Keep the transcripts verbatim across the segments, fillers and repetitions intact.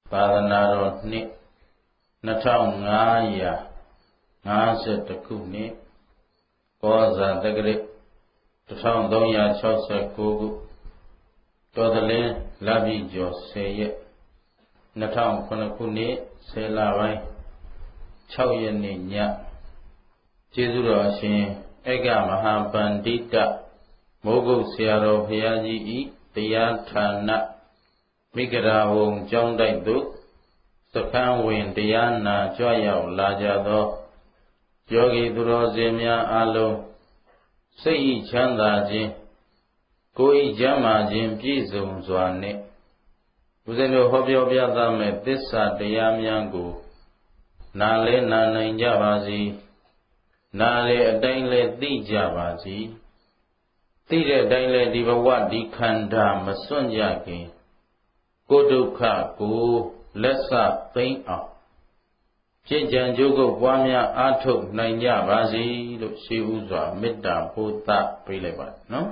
သာသနာတော်နှစ်နှစ်ထောင်ငါးရာငါးဆယ်တစ်ခုနှစ်ကောဇာတက္ကရာတစ်ထောင်သုံးရာခြောက်ဆယ်ကိုခုတော်သလင်းလပြည့်ကျော်ဆယ်ရက်နှစ်ထောင်ခုနှစ်ခုနှစ်ဆယ်လပိုင်းခြောက်ရက်နေ့ညကျေးဇူးတော်အရှင်ဧကမဟာပန္တိတမိုးကုတ်ဆရာတော်ဘုရားကြီးဤတရားဌာနမိဂရာဝုံကျောင်းတိုက်သို့စခန်းဝင်တရားနာကြွရောက်လာကြသောယောဂီသူတော်စင်များအားလုံးစိတ်ဤချမ်းသာခြင်းကိုယ်ဤကျမ်းမာခြင်းပြည့်စုံစွာနှင့်ဦးဇင်းတို့ဟောပြောပြသမဲ့သစ္စာတရားများကိုနားလဲနာနိုင်ကြပါစေနားလေအတိုင်းလဲသိကြပါစေသိတဲ့အတိုင်းလဲဒီဘဝဒီခန္ဓာမစွန့်ကြခင်ကိုယ်ဒုက္ခကိုလက်စသိမ့်အောင်ပြည့်ကြံကြိုးကုပ်ပွားများအားထုတ်နိုင်ကြပါစေလို့ရှိဥစွာမေတ္တာပို့သပေးလိုက်ပါနော်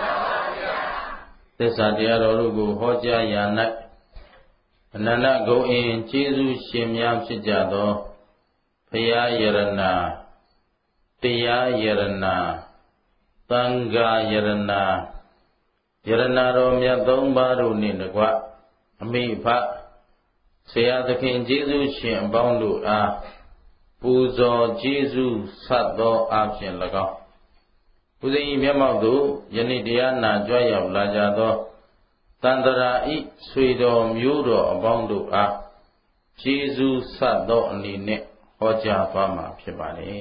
သစ္စာတရားတော်တို့ကိုဟောကြားရာ၌အနန္တဂုဏ်အင်ကျေးဇူးရှင်များဖြစ်ကြသောဘုရားယရဏတရားယရဏသံဃာယရဏယရဏတော်မြတ်သုံးပါးတို့နှင့်တကွအမိဖဆရာသခင်ကျေးဇူးရှင်အပေါင်းတို့အားပူဇော်ကျေးဇူးဆက်သောအဖြစ်၎င်းဦးဇင်း၏မျက်မှောက်သို့ယနေ့တရားနာကြွရောက်လာကြသောတန်တရာဤဆွေတော်မျိုးတော်အပေါင်းတို့အားကျေးဇူးဆက်သောအနေနဲ့ဟောကြားသွားမှာဖြစ်ပါလေ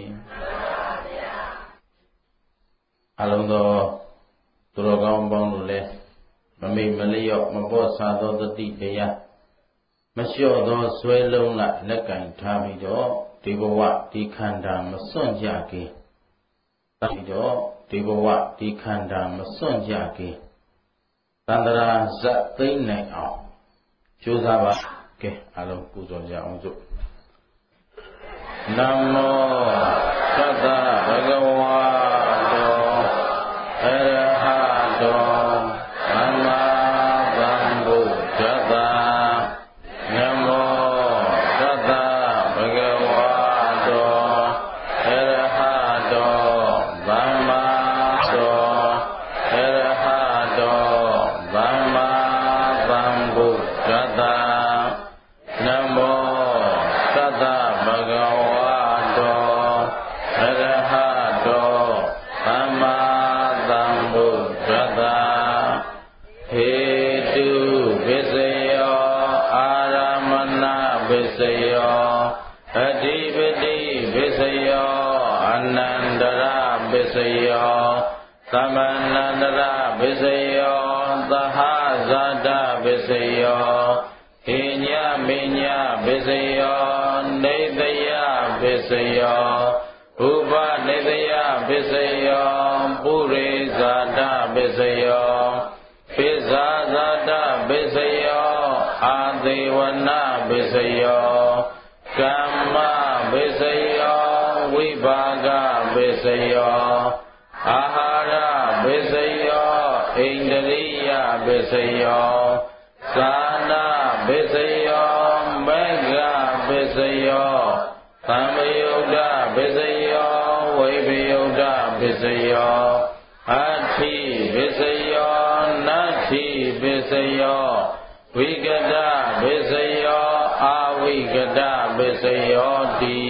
အလုံးသောသူတော်ကောင်းပေါင်းတို့လည်းမမေ့မလျော့မပေါ့ဆာသောတတိတရားမလျှော့သောဇွဲလုံးလလက်ကင်ထားပြီးတော့ဒီဘဝဒီခန္ဓာမစွန့်ကြခင်ပြီးတော့ဒီဘဝဒီခန္ဓာမစွန့်ကြခင်တန္တရာဇတ်သိမ့်နိုင်အောင်ကြိုးစားပါကဲအလုံးပူဇော်ကြအောင်စို့နမောသတ္တဗဂဝါတောအရဟတောသမ္မာသမ္ဗုဒ္ဓတ္တနမောသတ္တဗဂဝါတောအရဟတောသမ္မာတောအရဟတောသမ္မာသမ္ဗုဒ္ဓတ္တနမောသတ္တဗဂဝါတောအရဟတောသမ္မာသမ္ဗုဒ္ဓတ္တဟေတုပစ္စယောအာရမဏပစ္စယောအဓိပတိပစ္စယောအနန္တရပစ္စယောသမန္နန္တရပစ္စယောသဟဇာတပစ္စယောဟိညမိညပစ္စယောနေတယပစ္စယောဥပနေတယပစ္စယောပုရိဇာတပစ္စယောပိဇာဇာတပစ္စယောအာသေဝနာပစ္စယောကမ္မပစ္စယောဝိပါကပစ္စယောအာဟာရပစ္စယောဣန္ဒရိယပစ္စယောသာနာပစ္စယောမေဃပစ္စယောသံဃယုဒ္ဓပစ္စယောဝိပယုဒ္ဓပစ္စယောအဋ္ဌိပစ္စယောနတ္ထိပစ္စယောဝိကတပစ္စယောအာဝိကတပစ္စယောတိ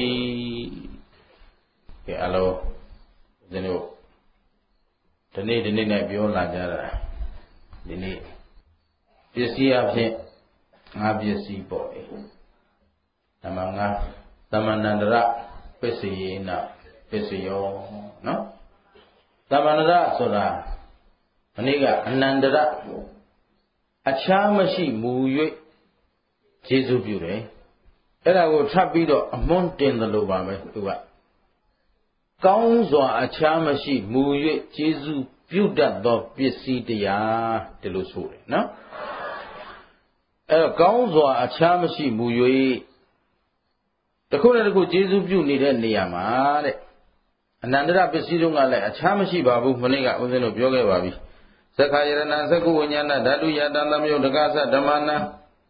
ကဲအလုံးဒီနေ့ဒီနေ့ဒီနေ့နဲ့ပြောလာကြတာဒီနေ့ပစ္စည်းအဖြစ်ငါးပစ္စည်းပေါ့လေဓမ္မငါးသမန္တန္တရပစ္စယေနပစ္စယောနော်သမန္တရဆိုတာမနေ့ကအနန္တရအခြားမရှိမူ၍ကျေစုပြုတယ်အဲ့ဒါကိုထပ်ပြီးတော့အမွန်းတင်တယ်လို့ပါပဲသူကကောင်းစွာအခြားမရှိမူ၍ကျေစုပြုတတ်သောပစ္စည်းတရားဒီလိုဆိုတယ်နော်အဲ့တော့ကောင်းစွာအခြားမရှိမူ၍တခုနဲ့တခုကျေစုပြုနေတဲ့နေရာမှာတဲ့အနန္တရပစ္စည်းတို့ကလည်းအခြားမရှိပါဘူးမနေ့ကဦးဇင်းတို့ပြောခဲ့ပါပြီသက္ခာယရဏသက္ကုဝိညာဏဓာတုယတံသမယုတ်တက္ကသဓမ္မနံ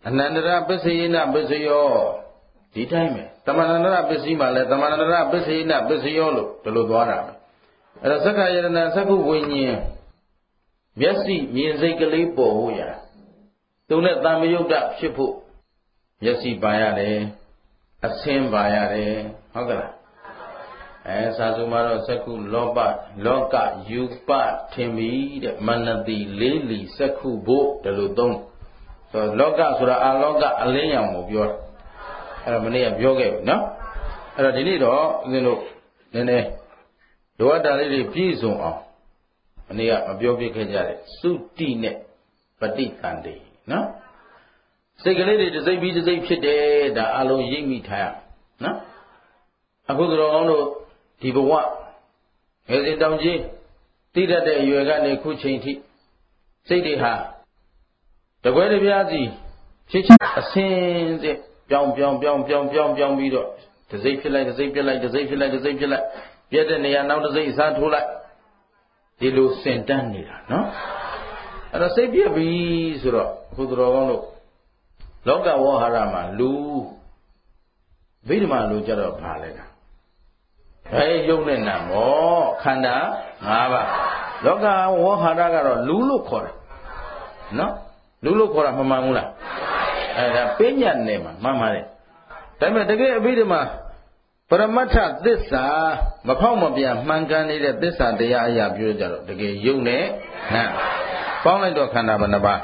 အနန္တရပစ္စယေနပစ္စယောဒီတိုင်းပဲတမန္တရပစ္စည်းမှလည်းတမန္တရပစ္စယေနပစ္စယောလို့ဒီလိုသွားတာပဲအဲ့တော့သက္ကာယတနာသက္ကုဝိညာဉ်မျက်စိမြင်စိတ်ကလေးပေါ်ဖို့ရသူနဲ့တမ္ပယုတ်တဖြစ်ဖို့မျက်စိပါရတယ်အဆင်းပါရတယ်ဟုတ်ကလားအဲစာစုမှာတော့သက္ကုလောဘလောကယူပထင်ပြီးတဲ့မနတိလေးလီသက္ကုဘို့တယ်လို့သုံးဆိုလောကဆိုတာအာလောကအလင်းရောင်ကိုပြောတာအဲ့တော့မနေ့ကပြောခဲ့ပြီနော်အဲ့တော့ဒီနေ့တော့ဦးဇင်းတို့နည်းနည်းလိုအပ်တာလေးတွေပြည့်စုံအောင်မနေ့ကမပြောပြခဲ့ကြတဲ့သုတိနဲ့ပฏิတန်တေနော်စိတ်ကလေးတွေတစ်စိတ်ပြီးတစ်စိတ်ဖြစ်တယ်ဒါအလုံးရိပ်မိထားရနော်အခုတော်ကောင်းတို့ဒီဘဝငယ်စဉ်တောင်ကြီးတည်တတ်တဲ့အရွယ်ကနေခုချိန်ထိစိတ်တွေဟာတကွဲတပြားစီဖြစ်ချအစင်းစစ်ပြောင်းပြောင်းပြောင်းပြောင်းပြောင်းပြောင်းပြီးတော့တစ်စိတ်ဖြစ်လိုက်တစ်စိတ်ဖြစ်လိုက်တစ်စိတ်ဖြစ်လိုက်တစ်စိတ်ဖြစ်လိုက်ပြည့်တဲ့နေရာနောက်တစ်စိတ်အစားထိုးလိုက်ဒီလိုစင်တန်းနေတာနော်အဲ့တော့စိတ်ပြည့်ပြီဆိုတော့အခုတော်ကောင်းတို့လောကဝေါဟာရမှာလူဗိဓမာလူကြတော့ဘာလဲကအဲယုံနဲ့နာမောခန္ဓာ၅ပါးလောကဝေါဟာရကတော့လူလို့ခေါ်တယ်နော်လူလို့ခေါ်တာမမှန်ဘူးလားအဲဒါပညာနယ်မှာမှန်ပါတယ်ဒါပေမဲ့တကယ်အဘိဓမ္မာပရမတ္ထသစ္စာမဖောက်မပြန်မှန်ကန်နေတဲ့သစ္စာတရားအရာပြောကြတော့တကယ်ယုံနဲ့နာပေါင်းလိုက်တော့ခန္ဓာဘယ်နှပါး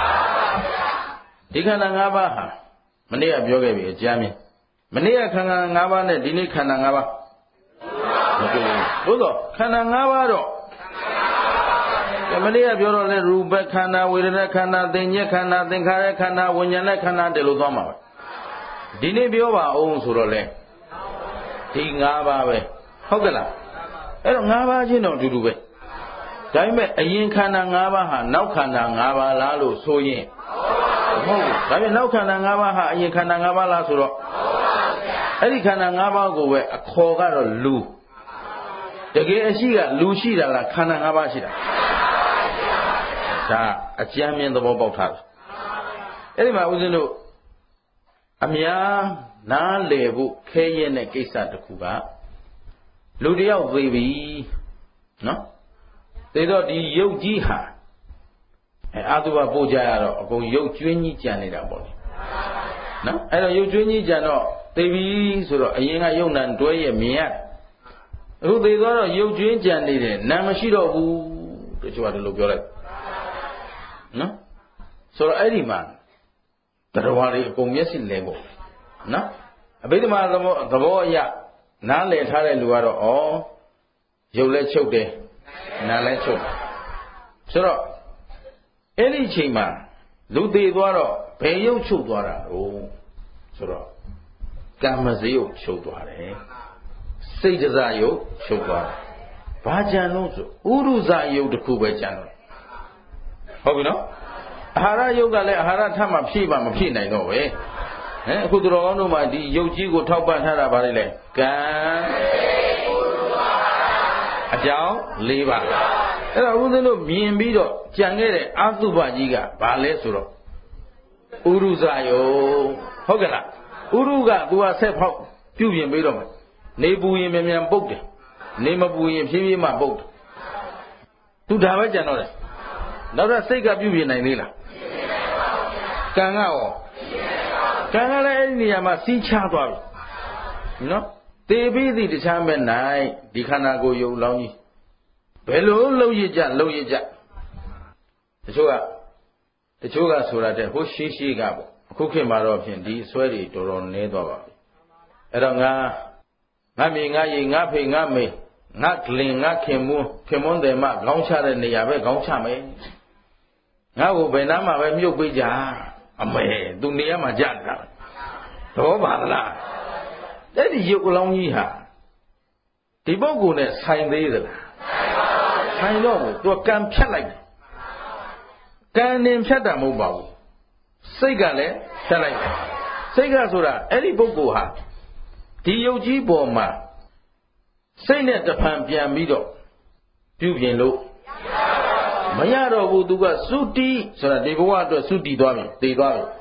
ဒီခန္ဓာ၅ပါးဟာမနေ့ကပြောခဲ့ပြီအကြမ်းမြင်မနေ့ကခန္ဓာ၅ပါးနဲ့ဒီနေ့ခန္ဓာ၅ပါးမတူဘူးသို့တော့ခန္ဓာ၅ပါးတော့မနေ့ကပြောတော့လေရူပခန္ဓာဝေဒနာခန္ဓာသင်ညက်ခန္ဓာသင်္ခါရခန္ဓာဝိညာဉ်ခန္ဓာတယ်လို့သွားမှာပဲဒီနေ့ပြောပါအောင်ဆိုတော့လေဒီ၅ပါးပဲဟုတ်ကဲ့လားအဲ့တော့၅ပါးချင်းတော့အတူတူပဲဒါပေမဲ့အရင်ခန္ဓာ၅ပါးဟာနောက်ခန္ဓာ၅ပါးလားလို့ဆိုရင်ဟုတ်ဘူးဒါပြန်နောက်ခန္ဓာ၅ပါးဟာအရင်ခန္ဓာ၅ပါးလားဆိုတော့အဲ့ဒီခန္ဓာ၅ပါးကိုပဲအခေါ်ကတော့လူတကယ်အရှိကလူရှိတာလားခန္ဓာ၅ပါးရှိတာဒါအကျမ်းမြင်သဘောပေါက်ထားတယ်အဲ့ဒီမှာဦးဇင်းတို့အများနားလည်ဖို့ခဲရဲတဲ့ကိစ္စတစ်ခုကလူတယောက်သိပြီနော်သိတော့ဒီယုတ်ကြီးဟာအဲအာသုဘပို့ကြရတော့အကုန်ရုပ်ကျွင်းကြီးကြံနေတာပေါ့လေနော်အဲ့တော့ရုပ်ကျွင်းကြီးကြံတော့သိပြီဆိုတော့အရင်ကယုတ်နံတွဲရမြင်ရအခုသိသွားတော့ရုပ်ကျွင်းကြံနေတယ်နာမရှိတော့ဘူးတချို့ကဒီလိုပြောလိုက်နော်ဆိုတော့အဲ့ဒီမှာတရားတွေအကုန်မျက်စိလဲပေါ့နော်အဘိဓမ္မာသဘောသဘောအရနားလည်ထားတဲ့လူကတော့ဩရုပ်လဲချုပ်တယ်နားလဲချုပ်ဆိုတော့အဲ့ဒီအချိန်မှာလူသေးသွားတော့ဘယ်ရုပ်ချုပ်သွားတာတော့ဆိုတော့ကာမဇယုတ်ချုပ်သွားတယ်စိတ်တစားယုတ်ချုပ်သွားတယ်ဘာကြံလို့ဆိုဥရုဇယုတ်တစ်ခုပဲကြံတော့ဟုတ်ပြီနော်အာဟာရယုတ်ကလည်းအာဟာရထပ်မှဖြည့်မှမဖြည့်နိုင်တော့ပဲဟဲ့အခုတော်ကောင်းတို့မှာဒီယုတ်ကြီးကိုထောက်ပံ့ထားတာဗါလေလေကံအကြောင်း၄ပါးအဲ့တော့ဦးဇင်းတို့မြင်ပြီးတော့ကြံခဲ့တဲ့အာသုဘကြီးကဘာလဲဆိုတော့ဥရုဇယုတ်ဟုတ်ကဲ့လားဥရုက तू ကဆက်ဖောက်ပြုပြင်ပြီးတော့နေပူရင်မြန်မြန်ပုတ်တယ်နေမပူရင်ဖြည်းဖြည်းမှပုတ်တယ် तू ဒါပဲကြံတော့တယ်နောက်တော့စိတ်ကပြုပြင်နိုင်သေးလားကံကရောကံကလည်းအဲ့ဒီနေရာမှာစီးချသွားပြီနော်တေပြီးသည်တခြားမဲ့နိုင်ဒီခန္ဓာကိုယ်ယုံလောင်းကြီးဘယ်လိုလှုပ်ရကြလှုပ်ရကြတချို့ကတချို့ကဆိုတာတဲ့ဟိုရှိရှိကပေါ့အခုခေတ်မှာတော့ဖြင့်ဒီအစွဲတွေတော်တော်နည်းသွားပါပြီအဲ့တော့ငါငါမေငါရေငါဖေငါမေငါကလင်ငါခင်မွန်းခင်မွန်းတယ်မှခေါင်းချတဲ့နေရာပဲခေါင်းချမယ်ငါ့ကိုဘယ်နားမှာပဲမြုပ်ပေးကြအမေသူနေရာမှာကြနေတာတော့ပါလားအဲ့ဒီရုပ်အလောင်းကြီးဟာဒီပုဂ္ဂိုလ်နဲ့ဆိုင်သေးသလားဆိုင်တော့ဘူးသူကံဖြတ်လိုက်တယ်ကံနေဖြတ်တာမဟုတ်ပါဘူးစိတ်ကလည်းဖြတ်လိုက်တယ်စိတ်ကဆိုတာအဲ့ဒီပုဂ္ဂိုလ်ဟာဒီယုတ်ကြီးပေါ်မှာစိတ်နဲ့တဖန်ပြန်ပြီးတော့ပြုပြင်လို့မရတော့ဘူးသူကသုတိဆိုတာဒီဘဝအတွက်သုတိသွားပြီတည်သွားပြီ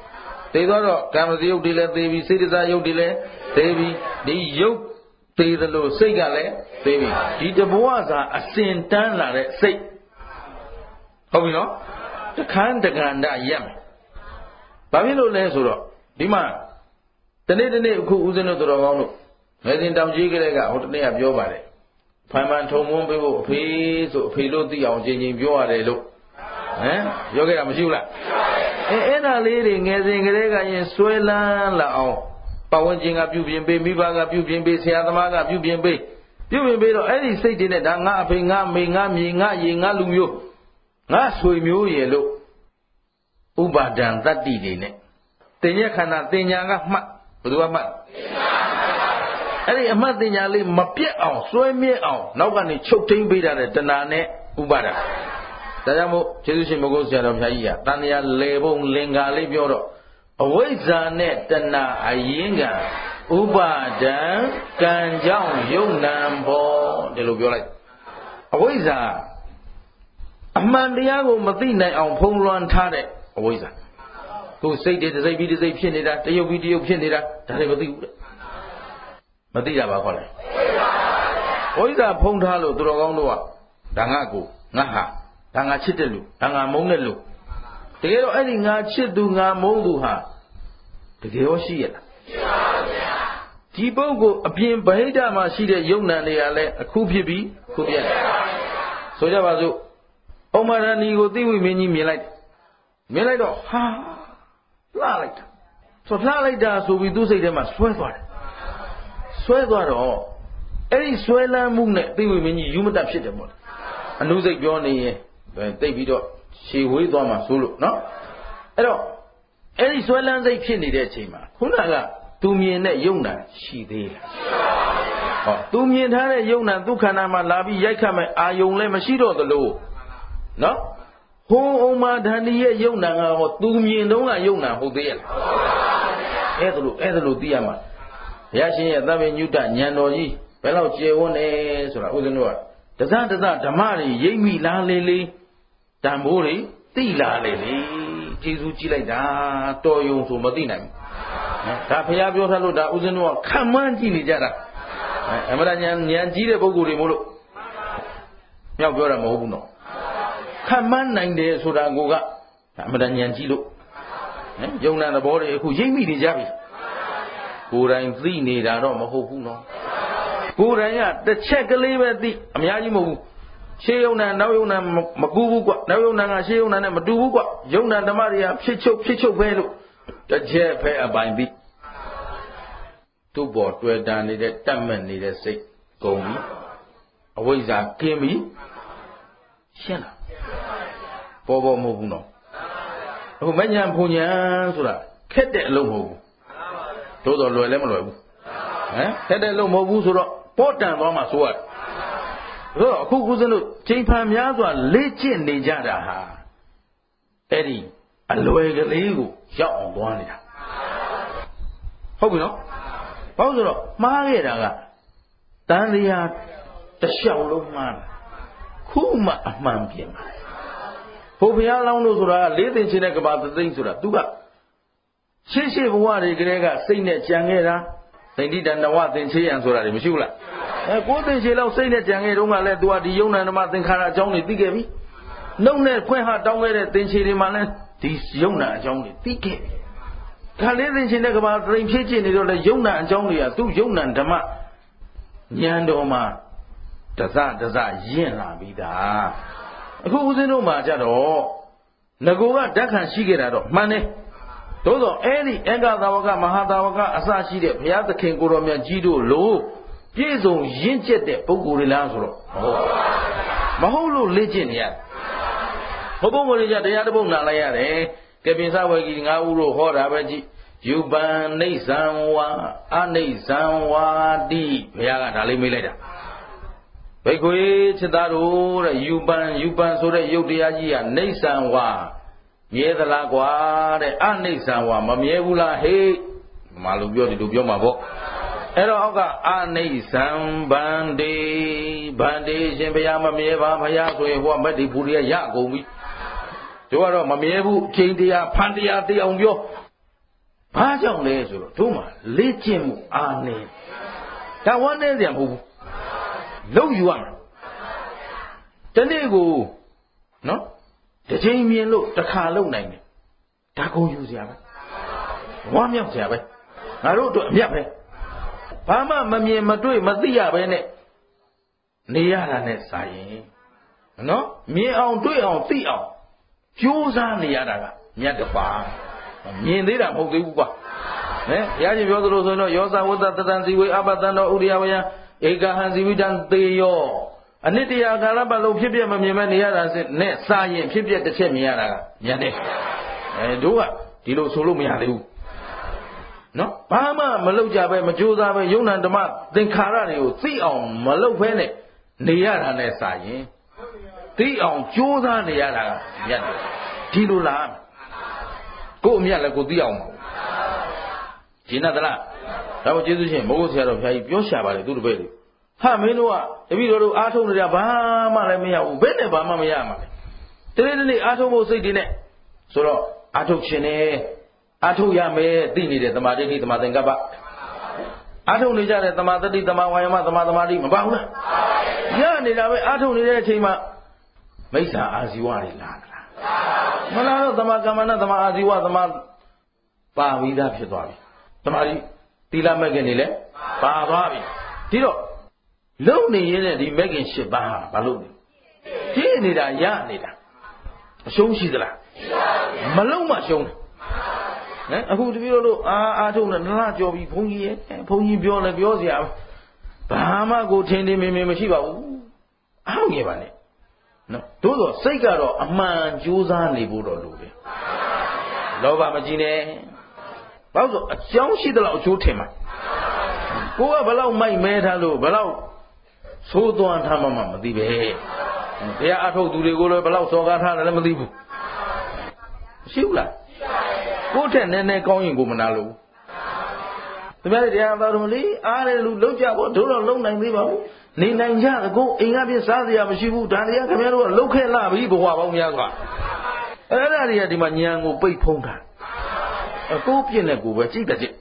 သေသွားတော့ကာမစရုပ်တွေလည်းသေပြီစေတစာရုပ်တွေလည်းသေပြီဒီရုပ်သေသလိုစိတ်ကလည်းသေပြီဒီတဘဝစာအစဉ်တန်းလာတဲ့စိတ်ဟုတ်ပြီနော်တခန်းတကန္တရက်မယ်ဘာဖြစ်လို့လဲဆိုတော့ဒီမှာတနေ့တနေ့အခုဦးဇင်းတို့တော်ကောင်းတို့ငယ်စဉ်တောင်ကြီးကလေးကဟိုတနေ့ကပြောပါတယ်ဖန်ဖန်ထုံမွန်းပေးဖို့အဖေဆိုအဖေလို့သိအောင်ချင်းချင်းပြောရတယ်လို့ဟမ်ပြောခဲ့တာမရှိဘူးလားအဲအဲ့ဒါလေးတွေငယ်စဉ်ကလေးကရင်ဆွဲလန်းလာအောင်ပတ်ဝန်းကျင်ကပြုပြင်ပေးမိဘကပြုပြင်ပေးဆရာသမားကပြုပြင်ပေးပြုပြင်ပေးတော့အဲ့ဒီစိတ်တွေနဲ့ဒါငါအဖေငါမေငါမြေငါရေငါလူမျိုးငါဆွေမျိုးရေလို့ဥပါဒံတတ္တိတွေနဲ့တင်ညက်ခန္ဓာတင်ညာကမှတ်ဘယ်သူကမှတ်အဲ့ဒီအမှတ်တင်ညာလေးမပြတ်အောင်စွဲမြဲအောင်နောက်ကနေချုပ်ထိန်ပေးတာတဲ့တဏှာနဲ့ဥပါဒံဒါကြောင့်မို့ကျေးဇူးရှင်မကုတ်ဆရာတော်ဘုရားကြီးကတန်တရားလေပုံလင်္ကာလေးပြောတော့အဝိဇ္ဇာနဲ့တဏှာအရင်ကဥပါဒံကံကြောင့်ယုံနံဘောဒီလိုပြောလိုက်အဝိဇ္ဇာအမှန်တရားကိုမသိနိုင်အောင်ဖုံးလွှမ်းထားတဲ့အဝိဇ္ဇာကိုစိတ်တွေတစ်စိတ်ပြီးတစ်စိတ်ဖြစ်နေတာတရုပ်ပြီးတရုပ်ဖြစ်နေတာဒါတွေမသိဘူးတဲ့မသိတာပါခေါ်လဲဝိဇ္ဇာဖုံးထားလို့သူတော်ကောင်းတို့ကဒါငါကိုငါဟာဒါငါချစ်တဲ့လူဒါငါမုန်းတဲ့လူတကယ်တော့အဲ့ဒီငါချစ်သူငါမုန်းသူဟာတကယ်ရောရှိရလားဒီပုဂ္ဂိုလ်အပြင်ဗဟိတမှာရှိတဲ့ယုံနံတွေကလည်းအခုဖြစ်ပြီးခုပြတ်တယ်ဆိုကြပါစို့ဩမရဏီကိုသိဝိမင်းကြီးမြင်လိုက်မြင်လိုက်တော့ဟာလှလိုက်တာဆိုလှလိုက်တာဆိုပြီးသူ့စိတ်ထဲမှာဆွဲသွားတယ်ဆွဲသွားတော့အဲ့ဒီဆွဲလန်းမှုနဲ့သိဝိမင်းကြီးယူမတတ်ဖြစ်တယ်ပေါ့အနုစိတ်ပြောနေရင်တိတ်ပြီးတော့ရှည်ဝေးသွားမှာဆိုလို့နော်အဲ့တော့အဲ့ဒီဆွဲလန်းစိတ်ဖြစ်နေတဲ့အချိန်မှာခုနကသူမြင်တဲ့ယုံနာရှိသေးလားဟောသူမြင်ထားတဲ့ယုံနာဒုက္ခနာမှာလာပြီးရိုက်ခတ်မဲ့အာယုံလည်းမရှိတော့သလိုနော်ဟိုးဩမာဓာဏီရဲ့ယုံနာကဟောသူမြင်တော့ကယုံနာဟုတ်သေးရဲ့လားအဲ့ဒါလို့အဲ့ဒါလို့သိရမှာဘုရားရှင်ရဲ့သဗ္ဗညုတဉာဏ်တော်ကြီးဘယ်လောက်ကျေဝန်းတယ်ဆိုတာဦးဇင်းတို့ကတစတစဓမ္မတွေရိပ်မိလားလေလေတန်ဖိုးတွေသိလာလေလေကျေးဇူးကြည့်လိုက်တာတော်ယုံဆိုမသိနိုင်ဘူးဒါဘုရားပြောထားလို့ဒါဦးဇင်းတို့ကခံမှန်းကြည့်နေကြတာအမှန်တရားဉာဏ်ဉာဏ်ကြီးတဲ့ပုဂ္ဂိုလ်တွေမို့လို့မြောက်ပြောတာမဟုတ်ဘူးနော်ခံမှန်းနိုင်တယ်ဆိုတာကိုကအမှန်တရားဉာဏ်ကြီးလို့ယုံနာသဘောတွေအခုရိပ်မိနေကြပြီကိုယ်တိုင်သိနေတာတော့မဟုတ်ဘူးနော်ကိုယ်တိုင်ကတစ်ချက်ကလေးပဲသိအများကြီးမဟုတ်ဘူးရှေးယုံနာနောက်ယုံနာမကူဘူးကွနောက်ယုံနာကရှေးယုံနာနဲ့မတူဘူးကွယုံနာဓမ္မတွေကဖြစ်ချုပ်ဖြစ်ချုပ်ပဲလို့တစ်ချက်ပဲအပိုင်သိသူ့ပေါ်တွေ့တာနေတဲ့တတ်မဲ့နေတဲ့စိတ်ကုန်ပြီအဝိဇ္ဇာကင်းပြီရှင်းလားပေါ်ပေါ်မဟုတ်ဘူးနော်အခုမဉ္ဇဉ်ဘုံဉဏ်ဆိုတာခက်တဲ့အလုပ်မဟုတ်ဘူးသို့တော်လွယ်လည်းမလွယ်ဘူးဟမ်ခက်တဲ့အလုပ်မဟုတ်ဘူးဆိုတော့ပေါ်တန်သွားမှဆိုရတယ်ဆိုတော့အခုဦးဇင်းတို့ချိန်ဖန်များစွာလေ့ကျင့်နေကြတာဟာအဲ့ဒီအလွယ်ကလေးကိုရောက်အောင်သွားနေတာဟုတ်ပြီနော်ဘာလို့ဆိုတော့မှားခဲ့တာကတန်တရားတစ်လျှောက်လုံးမှားတာခုမှအမှန်ပြင်ပါဘုရားလောင်းလို့ဆိုတာလေးသိင်ချင်းတဲ့ကဘာသိင်ဆိုတာသူကရှေ့ရှေ့ဘဝတွေကလေးကစိတ်နဲ့ကြံခဲ့တာသိဋ္ဌိတဏဝသင်္ချေယံဆိုတာတွေမရှိဘူးလားအဲကိုယ်သိင်ချေလောက်စိတ်နဲ့ကြံခဲ့တုန်းကလည်းသူကဒီယုံနာဓမ္မသင်္ခါရအကြောင်းတွေသိခဲ့ပြီနှုတ်နဲ့ခွင့်ဟာတောင်းခဲ့တဲ့သင်္ချေတွေမှာလည်းဒီယုံနာအကြောင်းတွေသိခဲ့ပြီခါလေးသိင်ချင်းတဲ့ကဘာသိင်ဖြစ်ချင်နေတော့လေယုံနာအကြောင်းတွေကသူ့ယုံနာဓမ္မဉာဏ်တော်မှာတစတစရင့်လာပြီးသားအခုဦးဇင်းတို့မှာကြတော့ငကိုကဓာတ်ခံရှိခဲ့တာတော့မှန်တယ်သို့သောအဲ့ဒီအင်္ဂသာဝကမဟာသာဝကအစရှိတဲ့ဘုရားသခင်ကိုတော်မြတ်ကြီးတို့လိုပြည့်စုံရင့်ကျက်တဲ့ပုဂ္ဂိုလ်တွေလားဆိုတော့မဟုတ်လို့လေ့ကျင့်နေရဘုပုဂ္ဂိုလ်တွေကြတရားတစ်ပုဒ်နာလိုက်ရတယ်ကပိစဝေကြီးငါးဦးတို့ဟောတာပဲကြည့်ယူပန်နိစ္စံဝါအနိစ္စံဝါတိဘုရားကဒါလေးမေးလိုက်တာဘိက္ခွေခြေသားတို့တဲ့ယူပန်ယူပန်ဆိုတဲ့ယုတ်တရားကြီးကနိစ္စံဝါမြဲသလားကွာတဲ့အနိစ္စံဝါမမြဲဘူးလားဟေ့မလူပြောဒီလိုပြောမှာပေါ့အဲ့တော့အောက်ကအနိစ္စံဗန္တိဗန္တိရှင်ဘုရားမမြဲပါဘုရားဆိုရင်ဟောမက်ဒီဘူရီရရကုန်ပြီတို့ကတော့မမြဲဘူးအချိန်တရားဖန်တရားသိအောင်ပြောဘာကြောင့်လဲဆိုတော့တို့မှာလေ့ကျင့်မှုအားနည်းဒါဝမ်းနည်းစရာမဟုတ်ဘူးလုံယူရမှာတနေ့ကိုနော်တစ်ချိန်မြင်လို့တစ်ခါလုံနိုင်တယ်ဒါကုန်ယူစရာပဲဝမ်းမြောက်စရာပဲငါတို့အတွက်အမြတ်ပဲဘာမှမမြင်မတွေ့မသိရပဲနဲ့နေရတာနဲ့စာရင်နော်မြင်အောင်တွေ့အောင်သိအောင်ကြိုးစားနေရတာကမြတ်တပါမြင်သေးတာမဟုတ်သေးဘူးကွာဟဲ့ဘုရားရှင်ပြောသလိုဆိုရင်တော့ယောဇဝတ္တတတံဇီဝေအပတံတော်ဥရိယဝယံဧကဟံဇီဝိတံသေယောအနိတ္တရာကာလပတ်လုံးဖြစ်ပြမမြင်မဲ့နေရတာနဲ့စာရင်ဖြစ်ပြတစ်ချက်မြင်ရတာကမြတ်တယ်အဲတို့ကဒီလိုဆိုလို့မရသေးဘူးနော်ဘာမှမလုပ်ကြပဲမကြိုးစားပဲယုံ nant ဓမ္မသင်္ခါရတွေကိုသိအောင်မလုပ်ဘဲနဲ့နေရတာနဲ့စာရင်သိအောင်ကြိုးစားနေရတာကမြတ်တယ်ဒီလိုလားကို့အမြတ်လည်းကိုသိအောင်မဟုတ်ဂျင်းနသလားဒါမို့ကျေးဇူးရှင်မိုးကိုဆရာတော်ဘုရားကြီးပြောရှာပါလေသူတပည့်တွေဟာမင်းတို့ကတပည့်တော်တို့အားထုတ်နေကြဘာမှလည်းမရဘူးဘယ်နဲ့ဘာမှမရမှာလဲတနေ့တနေ့အားထုတ်ဖို့စိတ်တွေနဲ့ဆိုတော့အားထုတ်ခြင်းနဲ့အားထုတ်ရမယ်သိနေတဲ့သမာဓိဋ္ဌိသမာသင်္ကပ္ပအားထုတ်နေကြတဲ့သမာသတိသမာဝါယမသမာသမာဓိမပါဘူးလားရနေတာပဲအားထုတ်နေတဲ့အချိန်မှာမိစ္ဆာအာဇီဝတွေလာသလားမလာတော့သမာကမ္မနာသမာအာဇီဝသမာပါဝိသားဖြစ်သွားပြီသမာဓိသီလမဲ့ခင်နေလဲပါသွားပြီဒီတော့လုံနေရတဲ့ဒီမဲ့ခင်၈ပါးဟာဘာလို့လဲကြည့်နေတာရနေတာအရှုံးရှိသလားမလုံမှရှုံးတယ်နော်အခုတပည့်တို့အာအားထုတ်နေနလားကြော်ပြီးဘုန်းကြီးရဲ့ဘုန်းကြီးပြောလဲပြောစရာဘာမှကိုထင်ထင်မြင်မြင်မရှိပါဘူးအားငယ်ပါနဲ့နော်သို့သောစိတ်ကတော့အမှန်ကြိုးစားနေဖို့တော့လိုတယ်လောဘမကြီးနဲ့ဘာလို့ဆိုအကြောင်းရှိသလောက်အကျိုးထင်မှာကိုကဘလောက်မိုက်မဲထားလို့ဘလောက်သိုးသွန်းထားမှမမသိပဲဘုရားအထုတ်သူတွေကိုလည်းဘလောက်စော်ကားထားတယ်လည်းမသိဘူးရှိဘူးလားကိုယ့်ထက်နည်းနည်းကောင်းရင်ကိုမနာလို့သူများတွေတရားတော်တော်လေးအားရလူလောက်ကြဖို့တို့တော့လုံနိုင်သေးပါဘူးနေနိုင်ကြကိုအိမ်ကပြစားစရာမရှိဘူးဒါတရားခင်ဗျားတို့ကလှုပ်ခဲလာပြီဘဝပေါင်းများစွာအဲ့ဒါတွေကဒီမှာညံကိုပိတ်ဖုံးတာအကိုပြင်းတဲ့ကိုပဲကြိတ်တဲ့ကြိတ်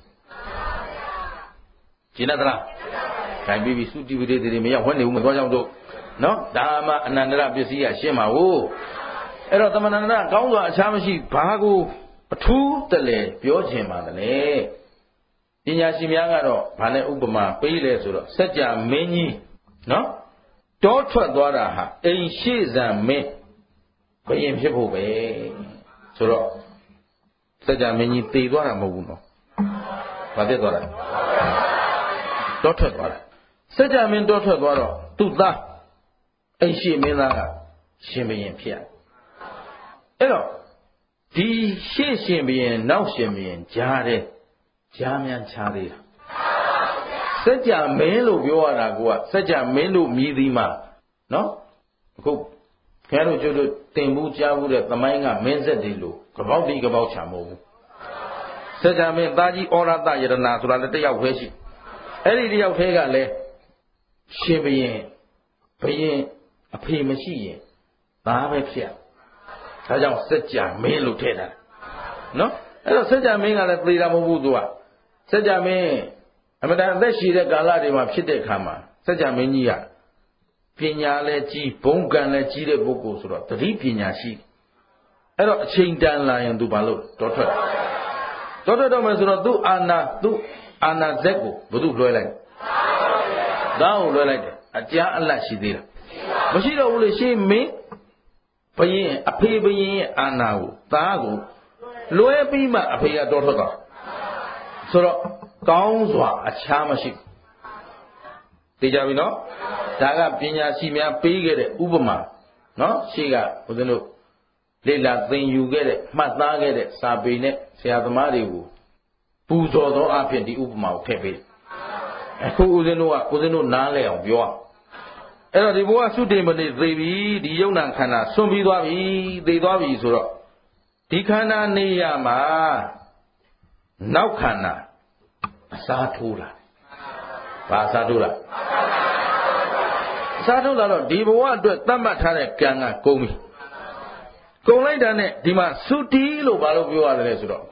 ကျင်တတ်လားခိုင်ပြီးပြီသုတိဝိသေတွေမရောက်ဝဲနေဦးမသွားကြောင်းတို့နော်ဒါမှအနန္တရပစ္စည်းကရှင်းပါဘူးအဲ့တော့သမဏန္တကောင်းစွာအခြားမရှိဘာကိုအထူးတလဲပြောချင်ပါတယ်လေပညာရှင်များကတော့ဘာနဲ့ဥပမာပေးလဲဆိုတော့စัจ जा မင်းကြီးနော်တောထွက်သွားတာဟာအိမ်ရှိဇံမင်းဘယင်ဖြစ်ဖို့ပဲဆိုတော့စัจ जा မင်းကြီးတည်သွားတာမဟုတ်ဘူးနော်ဘာဖြစ်သွားလဲတောထွက်သွားတာစัจ जा မင်းတောထွက်သွားတော့သူ့သားအိမ်ရှိမင်းသားကရှင်ဘယင်ဖြစ်ရအဲ့တော့ဒီရှေ့ရှင်ဘရင်နောက်ရှင်ဘရင်ကြားတဲ့ကြားများခြားသေးတာစัจ जा မင်းလို့ပြောရတာကစัจ जा မင်းတို့မြည်သည်မှာနော်အခုခင်ဗျားတို့ကျတို့တင်ဘူးကြားဘူးတဲ့သမိုင်းကမင်းဆက်တွေလို့ကပောက်တိကပောက်ချမဟုတ်ဘူးစัจ जा မင်းသားကြီးဩရတယရနာဆိုတာလည်းတယောက်ပဲရှိအဲ့ဒီတယောက်ထဲကလည်းရှင်ဘရင်ဘရင်အဖေမရှိရင်သားပဲဖြစ်ဒါကြောင့်စัจ जा မင်းလို့ထည့်တာနော်အဲ့တော့စัจ जा မင်းကလည်းသေတာမဟုတ်ဘူးသူကစัจ जा မင်းအမတန်အသက်ရှည်တဲ့ကာလတွေမှာဖြစ်တဲ့အခါမှာစัจ जा မင်းကြီးကပညာလည်းကြီးဘုံကံလည်းကြီးတဲ့ပုဂ္ဂိုလ်ဆိုတော့သတိပညာရှိအဲ့တော့အချိန်တန်လာရင်သူဘာလို့တောထွက်တောထွက်တော့မယ်ဆိုတော့သူ့အာနာသူ့အာနာဇက်ကိုဘုသူ့လွှဲလိုက်တောင်းကိုလွှဲလိုက်တယ်အကြားအလတ်ရှိသေးတာမရှိတော့ဘူးလေရှေးမင်းဘယင်အဖေဘယင်ရဲ့အာနာကိုသားကိုလွဲပြီးမှအဖေကတော်ထွက်သွားဆိုတော့ကောင်းစွာအခြားမရှိသိကြပြီနော်ဒါကပညာရှိများပေးခဲ့တဲ့ဥပမာနော်ရှေ့ကဦးဇင်းတို့လေ့လာသင်ယူခဲ့တဲ့မှတ်သားခဲ့တဲ့စာပေနဲ့ဆရာသမားတွေကိုပူဇော်သောအဖြစ်ဒီဥပမာကိုထည့်ပေးအခုဦးဇင်းတို့ကဦးဇင်းတို့နားလဲအောင်ပြောအောင်အဲ့တော့ဒီဘဝသုတေမနေသေပြီဒီယုံနာခန္ဓာဆွန့်ပြီးသွားပြီသေသွားပြီဆိုတော့ဒီခန္ဓာနေရမှာနောက်ခန္ဓာအစားထိုးလာဘာအစားထိုးလာအစားထိုးလာတော့ဒီဘဝအတွက်သတ်မှတ်ထားတဲ့ကံကကုန်ပြီကုန်လိုက်တာနဲ့ဒီမှာသုတိလို့ဘာလို့ပြောရတယ်လဲဆိုတော့အခုဒီ